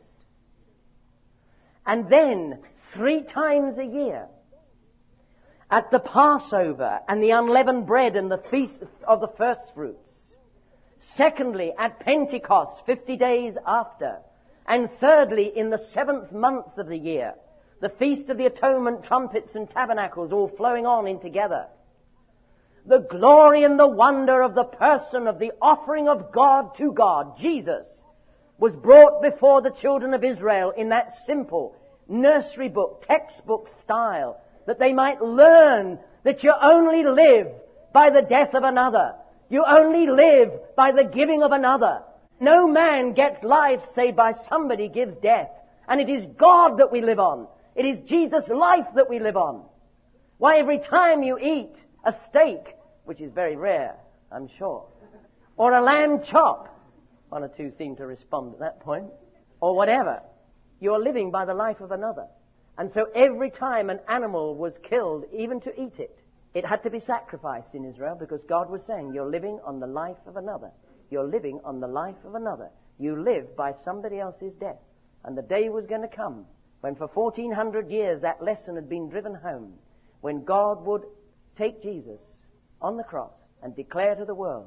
And then, 3 times a year, at the Passover and the unleavened bread and the feast of the first fruits. Secondly, at Pentecost, 50 days after. And thirdly, in the 7th month of the year, the Feast of the Atonement, trumpets and tabernacles all flowing on in together. the glory and the wonder of the person of the offering of God to God, Jesus, was brought before the children of Israel in that simple nursery book, textbook style, that they might learn that you only live by the death of another. You only live by the giving of another. No man gets life save by somebody gives death. And it is God that we live on. It is Jesus' life that we live on. Why, every time you eat a steak, which is very rare, I'm sure, or a lamb chop, one or two seem to respond at that point, or whatever, you're living by the life of another. And so every time an animal was killed, even to eat it, it had to be sacrificed in Israel because God was saying, you're living on the life of another. You're living on the life of another. You live by somebody else's death. And the day was going to come when for 1400 years that lesson had been driven home, when God would take Jesus on the cross and declare to the world,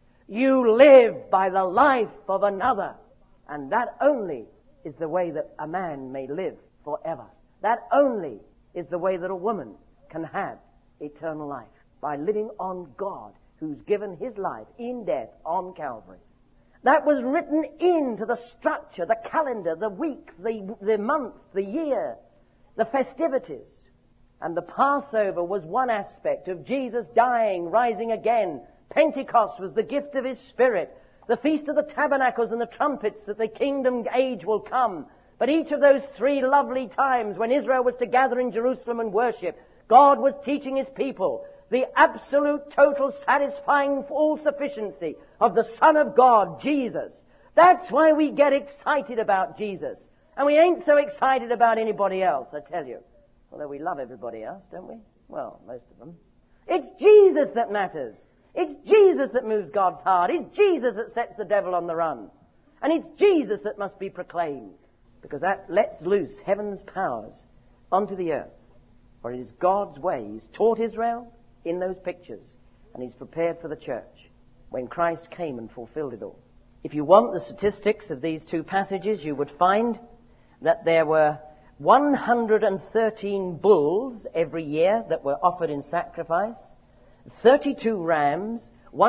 you live by the life of another. And that only is the way that a man may live forever. That only is the way that a woman can have eternal life, by living on God, who's given his life in death on Calvary. That was written into the structure, the calendar, the week, the month, the year, the festivities. And the Passover was one aspect of Jesus dying, rising again. Pentecost was the gift of his Spirit. The Feast of the Tabernacles and the trumpets, that the kingdom age will come. But each of those three lovely times when Israel was to gather in Jerusalem and worship, God was teaching his people the absolute, total, satisfying, full sufficiency of the Son of God, Jesus. That's why we get excited about Jesus. And we ain't so excited about anybody else, I tell you. Although we love everybody else, don't we? Well, most of them. It's Jesus that matters. It's Jesus that moves God's heart. It's Jesus that sets the devil on the run. And it's Jesus that must be proclaimed, because that lets loose heaven's powers onto the earth. For it is God's way. He's taught Israel in those pictures, and he's prepared for the church when Christ came and fulfilled it all. If you want the statistics of these two passages, you would find that there were 113 bulls every year that were offered in sacrifice, 32 rams,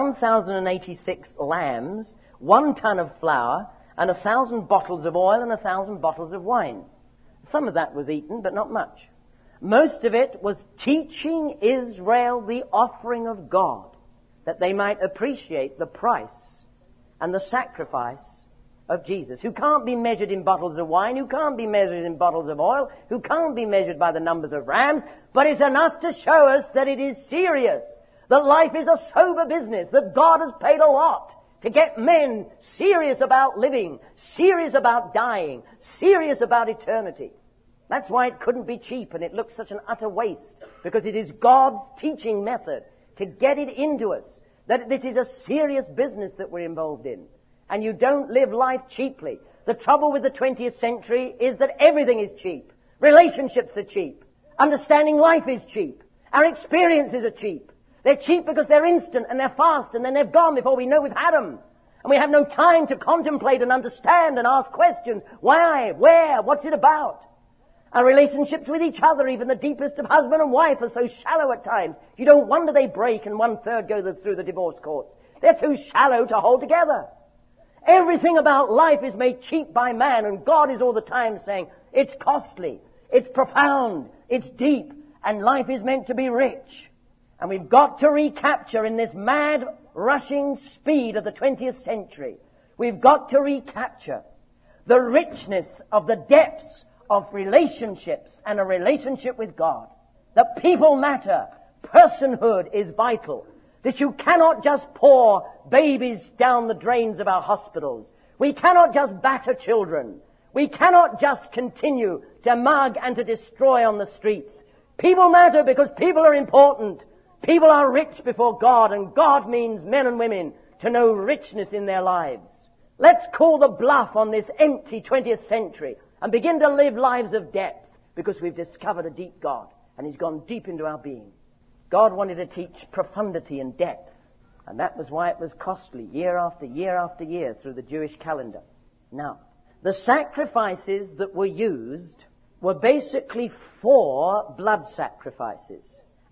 1,086 lambs, 1 ton of flour, and 1,000 bottles of oil and 1,000 bottles of wine. Some of that was eaten, but not much. Most of it was teaching Israel the offering of God, that they might appreciate the price and the sacrifice of Jesus, who can't be measured in bottles of wine, who can't be measured in bottles of oil, who can't be measured by the numbers of rams, but it's enough to show us that it is serious, that life is a sober business, that God has paid a lot to get men serious about living, serious about dying, serious about eternity. That's why it couldn't be cheap, and it looks such an utter waste, because it is God's teaching method to get it into us that this is a serious business that we're involved in. And you don't live life cheaply. The trouble with the 20th century is that everything is cheap. Relationships are cheap. Understanding life is cheap. Our experiences are cheap. They're cheap because they're instant and they're fast, and then they're gone before we know we've had them. And we have no time to contemplate and understand and ask questions. Why? Where? What's it about? Our relationships with each other, even the deepest of husband and wife, are so shallow at times. You don't wonder they break and 1/3 go through the divorce courts. They're too shallow to hold together. Everything about life is made cheap by man, and God is all the time saying, it's costly, it's profound, it's deep, and life is meant to be rich. And we've got to recapture in this mad, rushing speed of the 20th century, we've got to recapture the richness of the depths of relationships and a relationship with God. That people matter. Personhood is vital. That you cannot just pour babies down the drains of our hospitals. We cannot just batter children. We cannot just continue to mug and to destroy on the streets. People matter because people are important. People are rich before God, and God means men and women to know richness in their lives. Let's call the bluff on this empty 20th century and begin to live lives of depth, because we've discovered a deep God, and he's gone deep into our being. God wanted to teach profundity and depth, and that was why it was costly year after year after year through the Jewish calendar. Now, the sacrifices that were used were basically 4 blood sacrifices.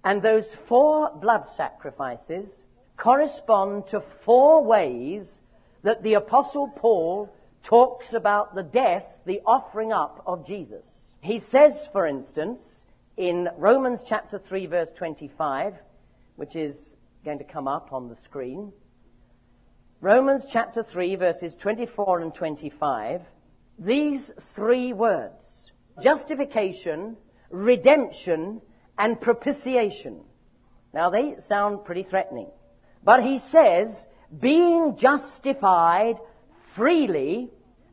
And those 4 blood sacrifices correspond to 4 ways that the Apostle Paul talks about the death, the offering up of Jesus. He says, for instance, in Romans chapter 3, verse 25, which is going to come up on the screen, Romans chapter 3, verses 24 and 25, these 3 words: justification, redemption, and propitiation. Now, they sound pretty threatening. But he says, being justified freely,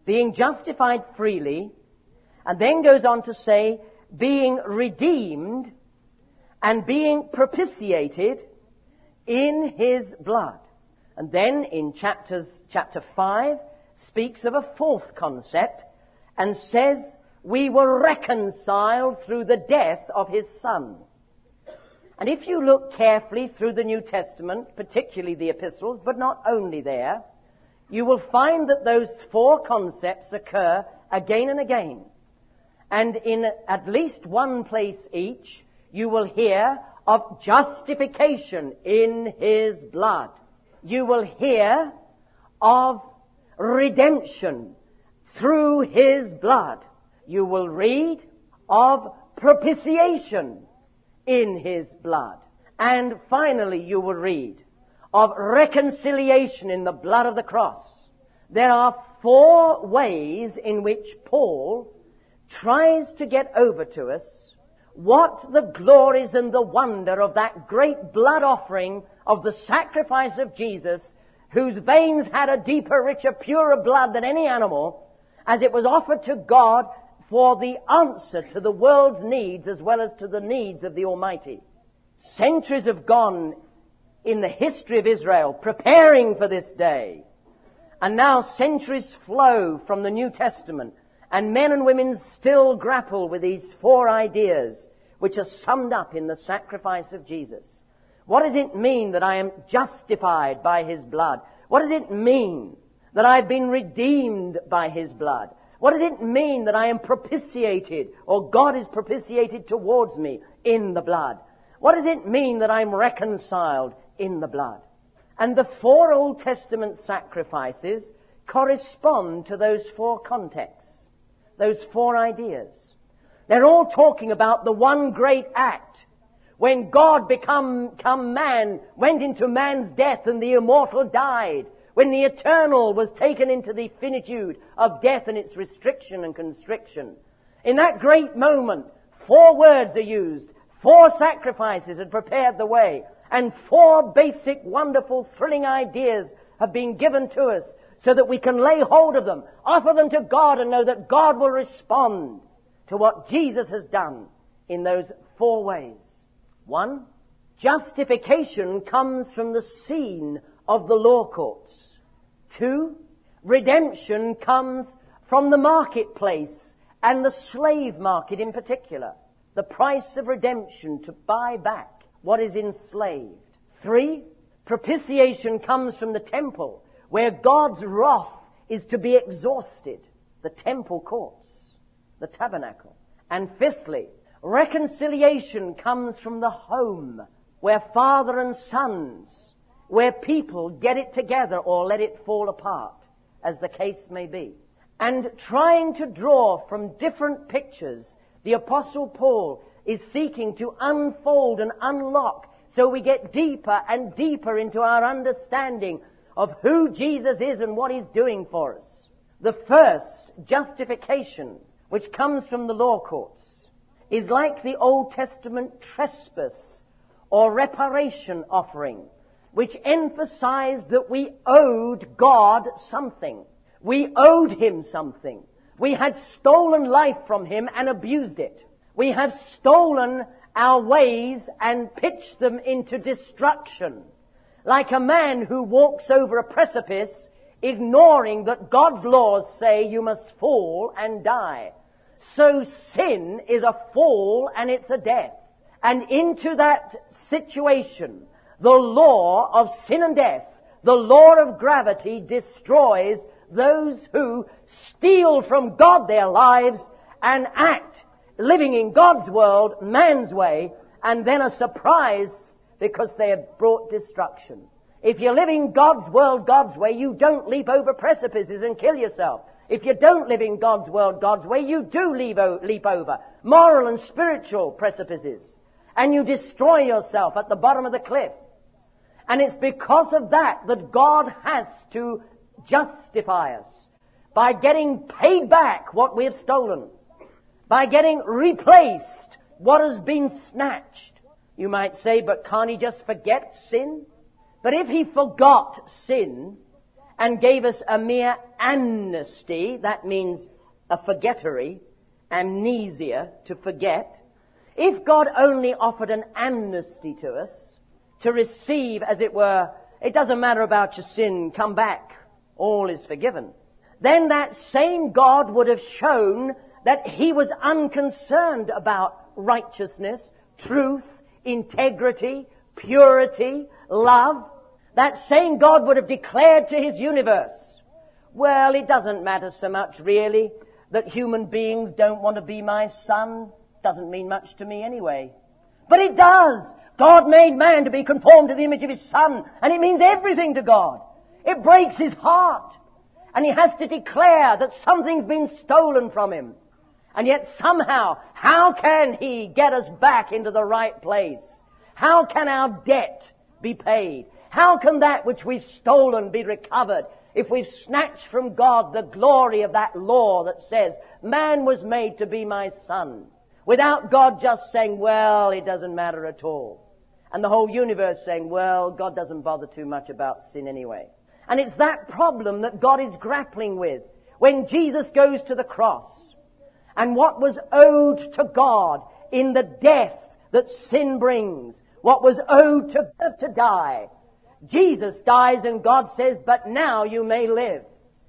and then goes on to say, being redeemed and being propitiated in his blood. And then in chapter 5 speaks of a 4th concept and says, we were reconciled through the death of his Son. And if you look carefully through the New Testament, particularly the epistles, but not only there, you will find that those 4 concepts occur again and again. And in at least one place each, you will hear of justification in his blood. You will hear of redemption through his blood. You will read of propitiation in his blood. And finally, you will read of reconciliation in the blood of the cross. There are 4 ways in which Paul tries to get over to us what the glories and the wonder of that great blood offering of the sacrifice of Jesus, whose veins had a deeper, richer, purer blood than any animal, as it was offered to God for the answer to the world's needs as well as to the needs of the Almighty. Centuries have gone in the history of Israel preparing for this day. And now centuries flow from the New Testament, and men and women still grapple with these 4 ideas which are summed up in the sacrifice of Jesus. What does it mean that I am justified by his blood? What does it mean that I've been redeemed by his blood? What does it mean that I am propitiated, or God is propitiated towards me in the blood? What does it mean that I'm reconciled in the blood? And the 4 Old Testament sacrifices correspond to those 4 contexts, those 4 ideas. They're all talking about the one great act when God become man, went into man's death and the immortal died, when the eternal was taken into the finitude of death and its restriction and constriction. In that great moment, 4 words are used. 4 sacrifices had prepared the way, and 4 basic, wonderful, thrilling ideas have been given to us so that we can lay hold of them, offer them to God, and know that God will respond to what Jesus has done in those 4 ways. 1, justification comes from the scene of the law courts. 2, redemption comes from the marketplace and the slave market in particular. The price of redemption to buy back what is enslaved. 3, propitiation comes from the temple where God's wrath is to be exhausted. The temple courts, the tabernacle. And 5thly, reconciliation comes from the home where father and sons, where people get it together or let it fall apart, as the case may be. And trying to draw from different pictures, the Apostle Paul is seeking to unfold and unlock so we get deeper and deeper into our understanding of who Jesus is and what he's doing for us. The first, justification, which comes from the law courts, is like the Old Testament trespass or reparation offering, which emphasized that we owed God something. We owed him something. We had stolen life from him and abused it. We have stolen our ways and pitched them into destruction. Like a man who walks over a precipice, ignoring that God's laws say you must fall and die. So sin is a fall and it's a death. And into that situation, the law of sin and death, the law of gravity, destroys those who steal from God their lives and act living in God's world, man's way, and then a surprise because they have brought destruction. If you live in God's world, God's way, you don't leap over precipices and kill yourself. If you don't live in God's world, God's way, you do leap over moral and spiritual precipices. And you destroy yourself at the bottom of the cliff. And it's because of that that God has to justify us by getting paid back what we have stolen, by getting replaced what has been snatched. You might say, but can't he just forget sin? But if he forgot sin and gave us a mere amnesty, that means a forgettery, amnesia, to forget. If God only offered an amnesty to us, to receive, as it were, it doesn't matter about your sin, come back, all is forgiven, then that same God would have shown that he was unconcerned about righteousness, truth, integrity, purity, love. That same God would have declared to his universe, well, it doesn't matter so much really that human beings don't want to be my son. Doesn't mean much to me anyway. But it does. God made man to be conformed to the image of his Son, and it means everything to God. It breaks his heart, and he has to declare that something's been stolen from him. And yet somehow, how can he get us back into the right place? How can our debt be paid? How can that which we've stolen be recovered if we've snatched from God the glory of that law that says, man was made to be my son, without God just saying, well, it doesn't matter at all. And the whole universe saying, well, God doesn't bother too much about sin anyway. And it's that problem that God is grappling with when Jesus goes to the cross. And what was owed to God in the death that sin brings, what was owed to die, Jesus dies and God says, but now you may live.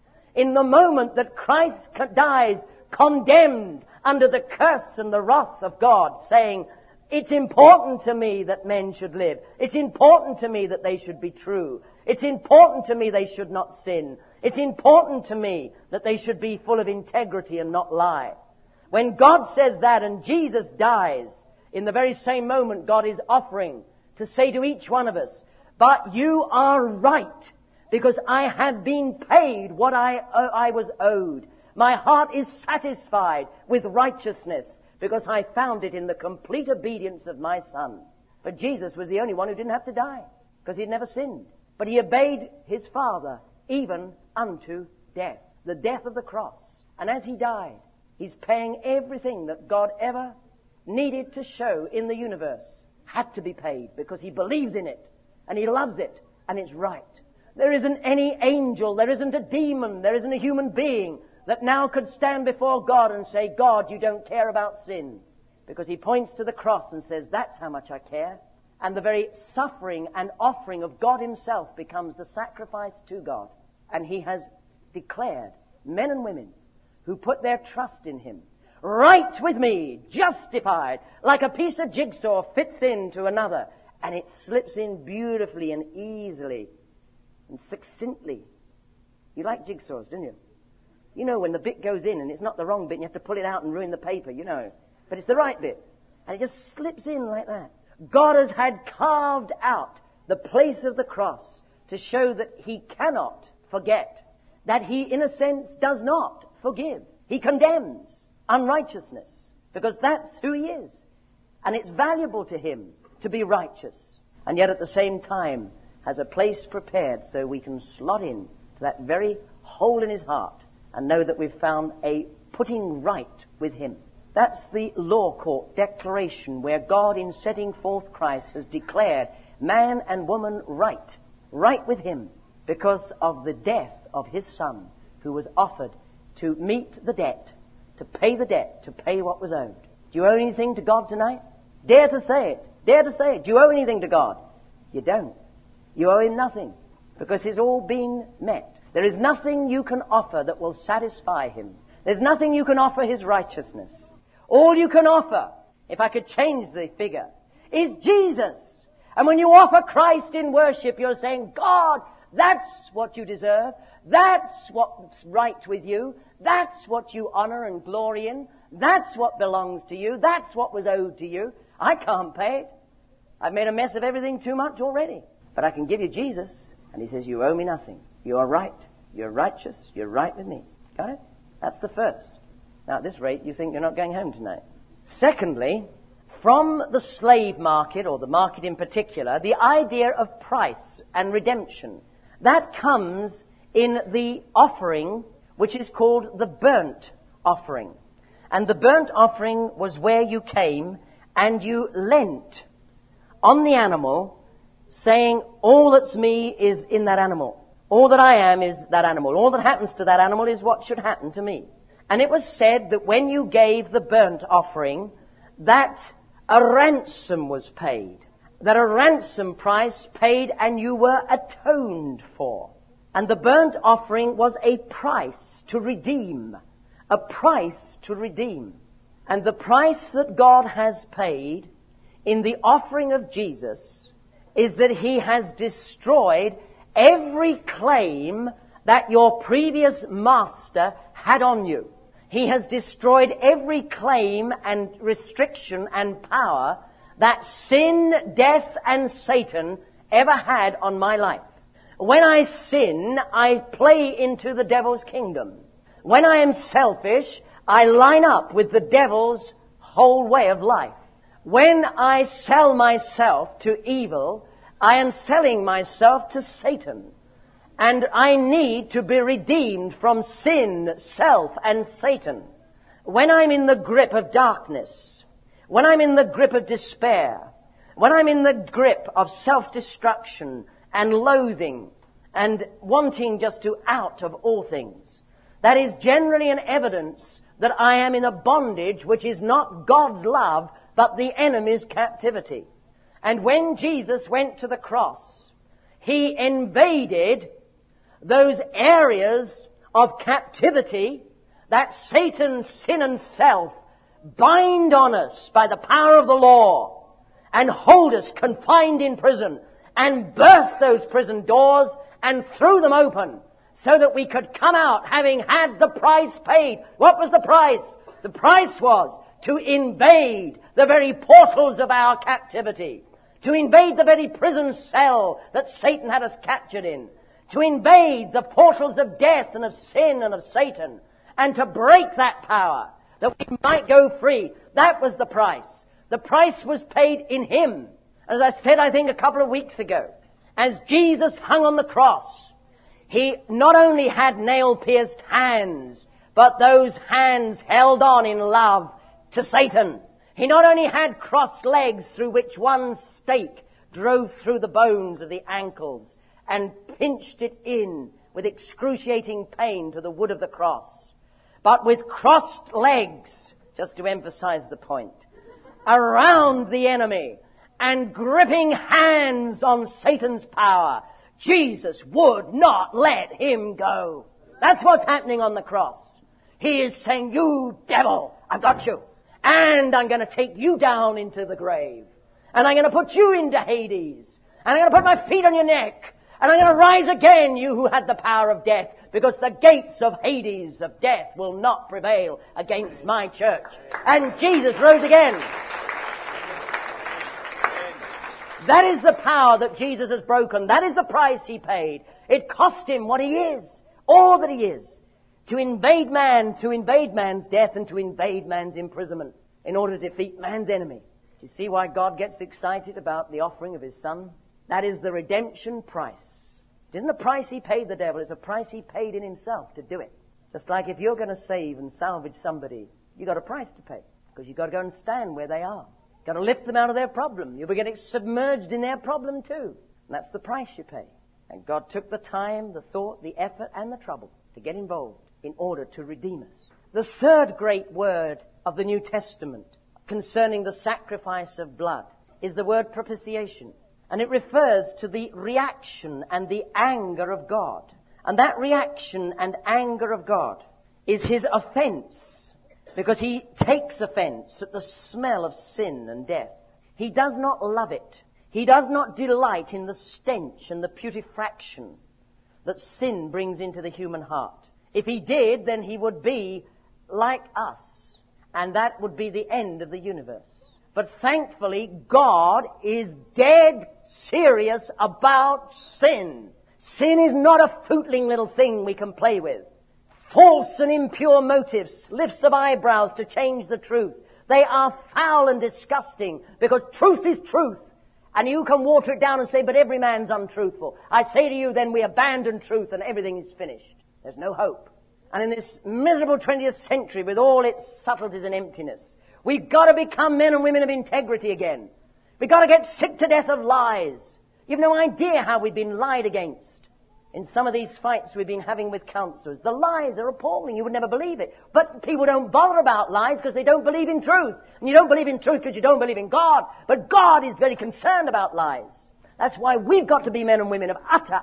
In the moment that Christ dies, condemned under the curse and the wrath of God, saying, it's important to me that men should live. It's important to me that they should be true. It's important to me they should not sin. It's important to me that they should be full of integrity and not lie. When God says that and Jesus dies, in the very same moment God is offering to say to each one of us, but you are right, because I have been paid what I was owed. My heart is satisfied with righteousness, because I found it in the complete obedience of my Son. But Jesus was the only one who didn't have to die, because he'd never sinned. But he obeyed his Father even unto death, the death of the cross. And as he died, he's paying everything that God ever needed to show in the universe had to be paid, because he believes in it, and he loves it, and it's right. There isn't any angel, there isn't a demon, there isn't a human being that now could stand before God and say, God, you don't care about sin. Because he points to the cross and says, that's how much I care. And the very suffering and offering of God himself becomes the sacrifice to God. And he has declared men and women who put their trust in him, right with me, justified, like a piece of jigsaw fits into another, and it slips in beautifully and easily and succinctly. You like jigsaws, don't you? You know when the bit goes in and it's not the wrong bit and you have to pull it out and ruin the paper, you know. But it's the right bit. And it just slips in like that. God has had carved out the place of the cross to show that he cannot forget. That he, in a sense, does not forgive. He condemns unrighteousness because that's who he is. And it's valuable to him to be righteous. And yet at the same time has a place prepared so we can slot in to that very hole in his heart and know that we've found a putting right with him. That's the law court declaration where God, in setting forth Christ, has declared man and woman right with him, because of the death of his Son, who was offered to meet the debt, to pay the debt, to pay what was owed. Do you owe anything to God tonight? Dare to say it. Dare to say it. Do you owe anything to God? You don't. You owe him nothing, because it's all been met. There is nothing you can offer that will satisfy him. There's nothing you can offer his righteousness. All you can offer, if I could change the figure, is Jesus. And when you offer Christ in worship, you're saying, God, that's what you deserve. That's what's right with you. That's what you honor and glory in. That's what belongs to you. That's what was owed to you. I can't pay it. I've made a mess of everything too much already. But I can give you Jesus. And he says, you owe me nothing. You are right. You're righteous. You're right with me. Got it? That's the first. Now, at this rate, you think you're not going home tonight. Secondly, from the slave market, or the market in particular, the idea of price and redemption, that comes in the offering, which is called the burnt offering. And the burnt offering was where you came and you lent on the animal, saying, all that's me is in that animal. All that I am is that animal. All that happens to that animal is what should happen to me. And it was said that when you gave the burnt offering, that a ransom was paid. That a ransom price paid and you were atoned for. And the burnt offering was a price to redeem. A price to redeem. And the price that God has paid in the offering of Jesus is that he has destroyed every claim that your previous master had on you. He has destroyed every claim and restriction and power that sin, death, and Satan ever had on my life. When I sin, I play into the devil's kingdom. When I am selfish, I line up with the devil's whole way of life. When I sell myself to evil, I am selling myself to Satan. And I need to be redeemed from sin, self, and Satan. When I'm in the grip of darkness, when I'm in the grip of despair, when I'm in the grip of self-destruction and loathing and wanting just to out of all things, that is generally an evidence that I am in a bondage which is not God's love, but the enemy's captivity. And when Jesus went to the cross, he invaded those areas of captivity that Satan, sin, and self bind on us by the power of the law and hold us confined in prison, and burst those prison doors and threw them open so that we could come out having had the price paid. What was the price? The price was to invade the very portals of our captivity, to invade the very prison cell that Satan had us captured in, to invade the portals of death and of sin and of Satan, and to break that power, that we might go free. That was the price. The price was paid in him. As I said, I think a couple of weeks ago, as Jesus hung on the cross, he not only had nail-pierced hands, but those hands held on in love to Satan. He not only had crossed legs through which one stake drove through the bones of the ankles and pinched it in with excruciating pain to the wood of the cross, but with crossed legs, just to emphasize the point, around the enemy and gripping hands on Satan's power, Jesus would not let him go. That's what's happening on the cross. He is saying, you devil, I've got you. And I'm going to take you down into the grave. And I'm going to put you into Hades. And I'm going to put my feet on your neck. And I'm going to rise again, you who had the power of death, because the gates of Hades, of death, will not prevail against my church. And Jesus rose again. That is the power that Jesus has broken. That is the price he paid. It cost him what he is, all that he is, to invade man, to invade man's death, and to invade man's imprisonment in order to defeat man's enemy. Do you see why God gets excited about the offering of his Son? That is the redemption price. It isn't a price he paid the devil, it's a price he paid in himself to do it. Just like if you're going to save and salvage somebody, you've got a price to pay, because you've got to go and stand where they are. You've got to lift them out of their problem. You'll be getting submerged in their problem too. And that's the price you pay. And God took the time, the thought, the effort, and the trouble to get involved in order to redeem us. The third great word of the New Testament concerning the sacrifice of blood is the word propitiation. And it refers to the reaction and the anger of God. And that reaction and anger of God is his offense, because he takes offense at the smell of sin and death. He does not love it. He does not delight in the stench and the putrefaction that sin brings into the human heart. If he did, then he would be like us. And that would be the end of the universe. But thankfully, God is dead serious about sin. Sin is not a footling little thing we can play with. False and impure motives, lifts of eyebrows to change the truth. They are foul and disgusting because truth is truth. And you can water it down and say, but every man's untruthful. I say to you, then we abandon truth and everything is finished. There's no hope. And in this miserable 20th century with all its subtleties and emptiness, we've got to become men and women of integrity again. We've got to get sick to death of lies. You've no idea how we've been lied against in some of these fights we've been having with counsellors. The lies are appalling. You would never believe it. But people don't bother about lies because they don't believe in truth. And you don't believe in truth because you don't believe in God. But God is very concerned about lies. That's why we've got to be men and women of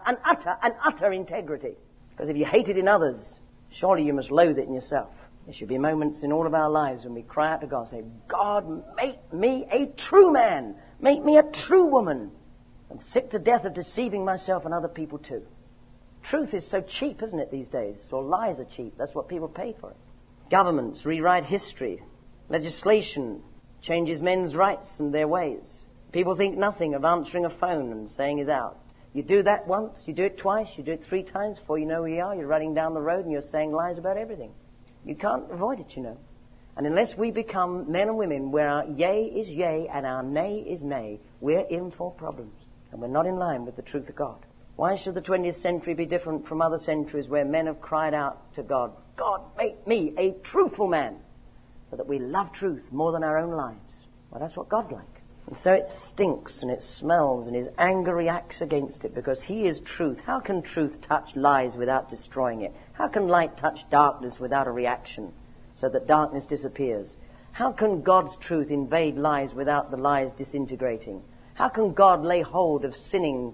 utter integrity. Because if you hate it in others, surely you must loathe it in yourself. There should be moments in all of our lives when we cry out to God and say, God, make me a true man. Make me a true woman. I'm sick to death of deceiving myself and other people too. Truth is so cheap, isn't it, these days? Or lies are cheap. That's what people pay for it. Governments rewrite history. Legislation changes men's rights and their ways. People think nothing of answering a phone and saying it's out. You do that once, you do it twice, you do it 3 times. Before you know who you are, you're running down the road and you're saying lies about everything. You can't avoid it, you know. And unless we become men and women where our yea is yea and our nay is nay, we're in for problems. And we're not in line with the truth of God. Why should the 20th century be different from other centuries where men have cried out to God, God, make me a truthful man, so that we love truth more than our own lives? Well, that's what God's like. And so it stinks and it smells and his anger reacts against it because he is truth. How can truth touch lies without destroying it? How can light touch darkness without a reaction so that darkness disappears? How can God's truth invade lies without the lies disintegrating? How can God lay hold of sinning,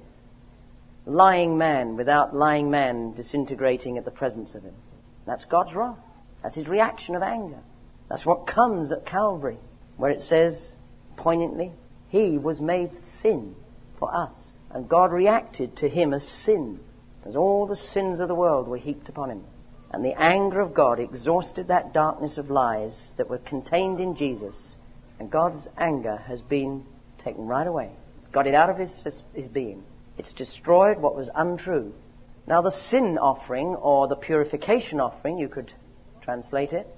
lying man without lying man disintegrating at the presence of him? That's God's wrath. That's his reaction of anger. That's what comes at Calvary, where it says poignantly, he was made sin for us. And God reacted to him as sin, as all the sins of the world were heaped upon him. And the anger of God exhausted that darkness of lies that were contained in Jesus. And God's anger has been taken right away. It's got it out of his being. It's destroyed what was untrue. Now the sin offering, or the purification offering, you could translate it,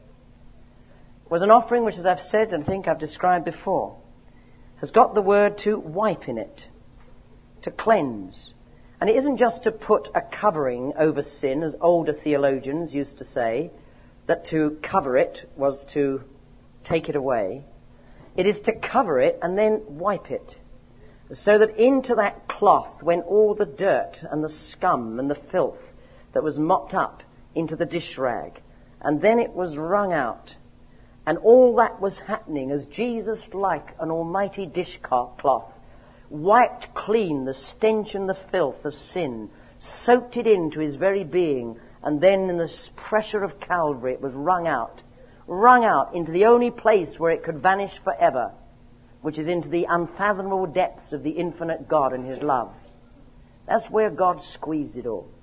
was an offering which, as I've said and think I've described before, has got the word to wipe in it, to cleanse. And it isn't just to put a covering over sin, as older theologians used to say, that to cover it was to take it away. It is to cover it and then wipe it, so that into that cloth went all the dirt and the scum and the filth that was mopped up into the dish rag. And then it was wrung out. And all that was happening as Jesus, like an almighty dishcloth, wiped clean the stench and the filth of sin, soaked it into his very being, and then in the pressure of Calvary it was wrung out into the only place where it could vanish forever, which is into the unfathomable depths of the infinite God and his love. That's where God squeezed it all.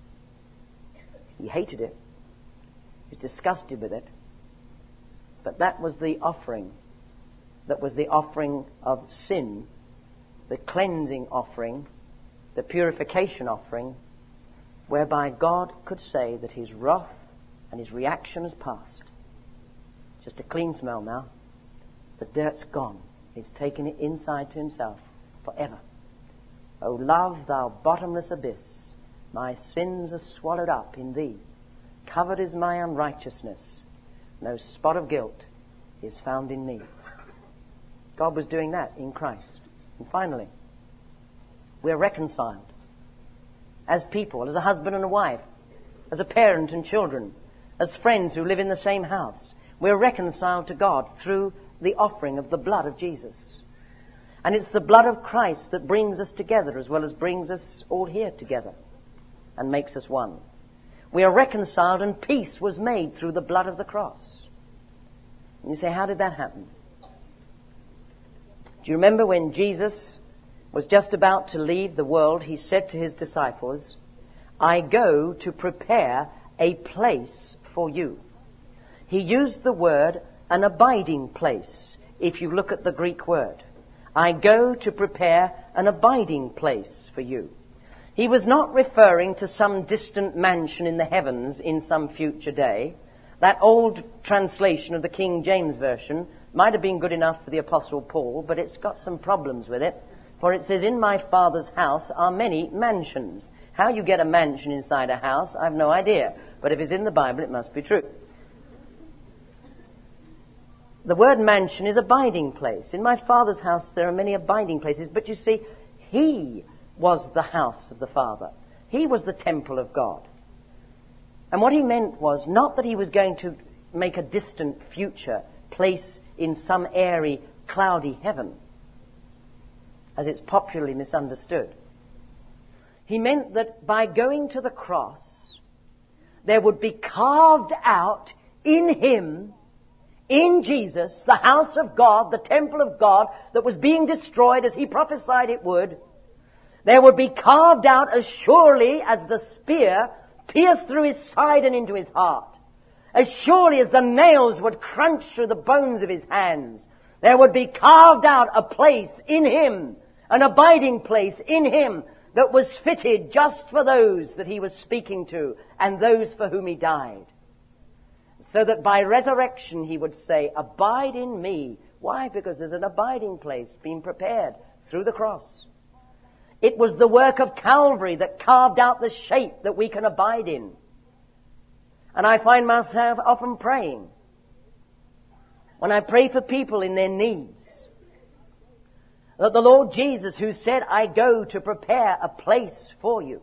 He hated it. He was disgusted with it. But that was the offering. That was the offering of sin, the cleansing offering, the purification offering, whereby God could say that his wrath and his reaction has passed. Just a clean smell now. The dirt's gone. He's taken it inside to himself forever. O love, thou bottomless abyss, my sins are swallowed up in thee. Covered is my unrighteousness. No spot of guilt is found in me. God was doing that in Christ. And finally, we're reconciled as people, as a husband and a wife, as a parent and children, as friends who live in the same house. We're reconciled to God through the offering of the blood of Jesus. And it's the blood of Christ that brings us together as well as brings us all here together and makes us one. We are reconciled and peace was made through the blood of the cross. And you say, how did that happen? Do you remember when Jesus was just about to leave the world, he said to his disciples, I go to prepare a place for you. He used the word an abiding place if you look at the Greek word. I go to prepare an abiding place for you. He was not referring to some distant mansion in the heavens in some future day. That old translation of the King James Version might have been good enough for the Apostle Paul, but it's got some problems with it. For it says, in my Father's house are many mansions. How you get a mansion inside a house, I have no idea. But if it's in the Bible, it must be true. The word mansion is abiding place. In my Father's house there are many abiding places. But you see, He was the house of the Father. He was the temple of God. And what he meant was not that he was going to make a distant future place in some airy, cloudy heaven, as it's popularly misunderstood. He meant that by going to the cross, there would be carved out in Him, in Jesus, the house of God, the temple of God that was being destroyed as He prophesied it would. There would be carved out as surely as the spear pierced through His side and into His heart, as surely as the nails would crunch through the bones of His hands. There would be carved out a place in Him, an abiding place in Him that was fitted just for those that He was speaking to and those for whom He died. So that by resurrection He would say, abide in me. Why? Because there's an abiding place being prepared through the cross. It was the work of Calvary that carved out the shape that we can abide in. And I find myself often praying, when I pray for people in their needs, that the Lord Jesus, who said, I go to prepare a place for you,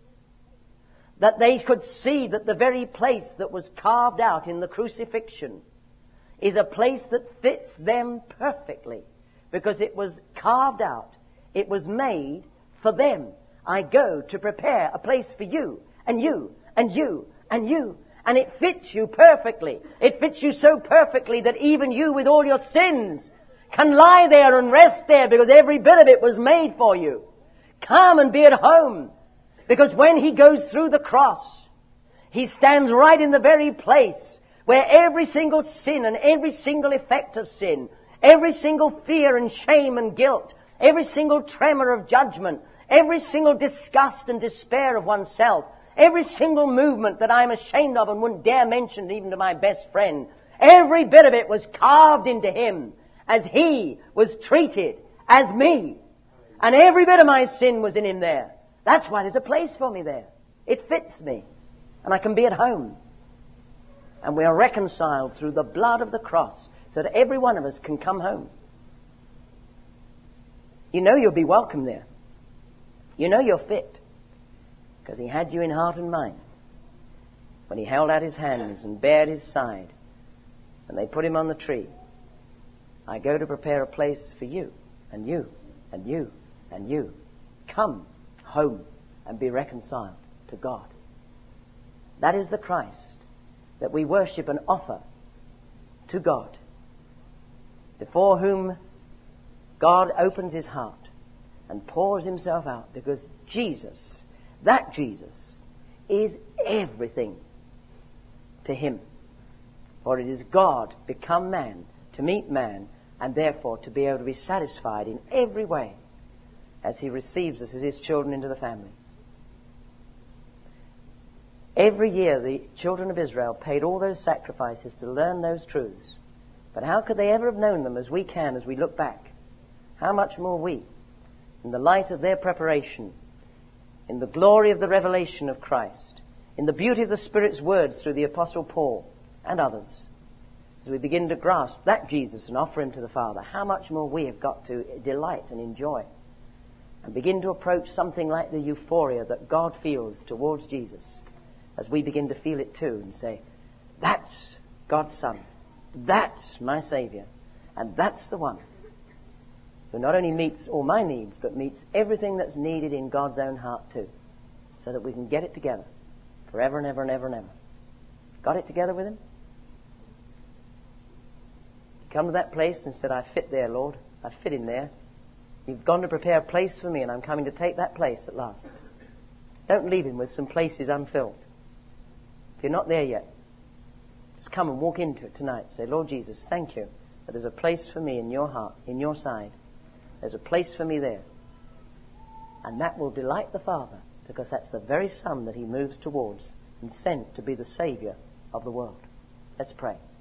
that they could see that the very place that was carved out in the crucifixion is a place that fits them perfectly, because it was carved out, it was made for them. I go to prepare a place for you, and you, and you, and you. And it fits you perfectly. It fits you so perfectly that even you with all your sins can lie there and rest there, because every bit of it was made for you. Come and be at home. Because when He goes through the cross, He stands right in the very place where every single sin and every single effect of sin, every single fear and shame and guilt, every single tremor of judgment, every single disgust and despair of oneself, every single movement that I'm ashamed of and wouldn't dare mention even to my best friend, every bit of it was carved into Him as He was treated as me. And every bit of my sin was in Him there. That's why there's a place for me there. It fits me. And I can be at home. And we are reconciled through the blood of the cross so that every one of us can come home. You know you'll be welcome there. You know you're fit, because He had you in heart and mind when He held out His hands and bared His side and they put Him on the tree. I go to prepare a place for you, and you, and you, and you. Come home and be reconciled to God. That is the Christ that we worship and offer to God, before whom God opens His heart and pours Himself out, because Jesus, that Jesus, is everything to Him. For it is God become man to meet man, and therefore to be able to be satisfied in every way as He receives us as His children into the family. Every year the children of Israel paid all those sacrifices to learn those truths. But how could they ever have known them as we can as we look back? How much more we, in the light of their preparation, in the glory of the revelation of Christ, in the beauty of the Spirit's words through the Apostle Paul and others, as we begin to grasp that Jesus and offer Him to the Father, how much more we have got to delight and enjoy and begin to approach something like the euphoria that God feels towards Jesus, as we begin to feel it too and say, that's God's Son, that's my Saviour, and that's the one who not only meets all my needs, but meets everything that's needed in God's own heart too, so that we can get it together forever and ever and ever and ever. Got it together with Him? You come to that place and said, I fit there, Lord. I fit in there. You've gone to prepare a place for me, and I'm coming to take that place at last. Don't leave Him with some places unfilled. If you're not there yet, just come and walk into it tonight. Say, Lord Jesus, thank you But there's a place for me in your heart, in your side. There's a place for me there. And that will delight the Father, because that's the very Son that he moves towards and sent to be the Saviour of the world. Let's pray.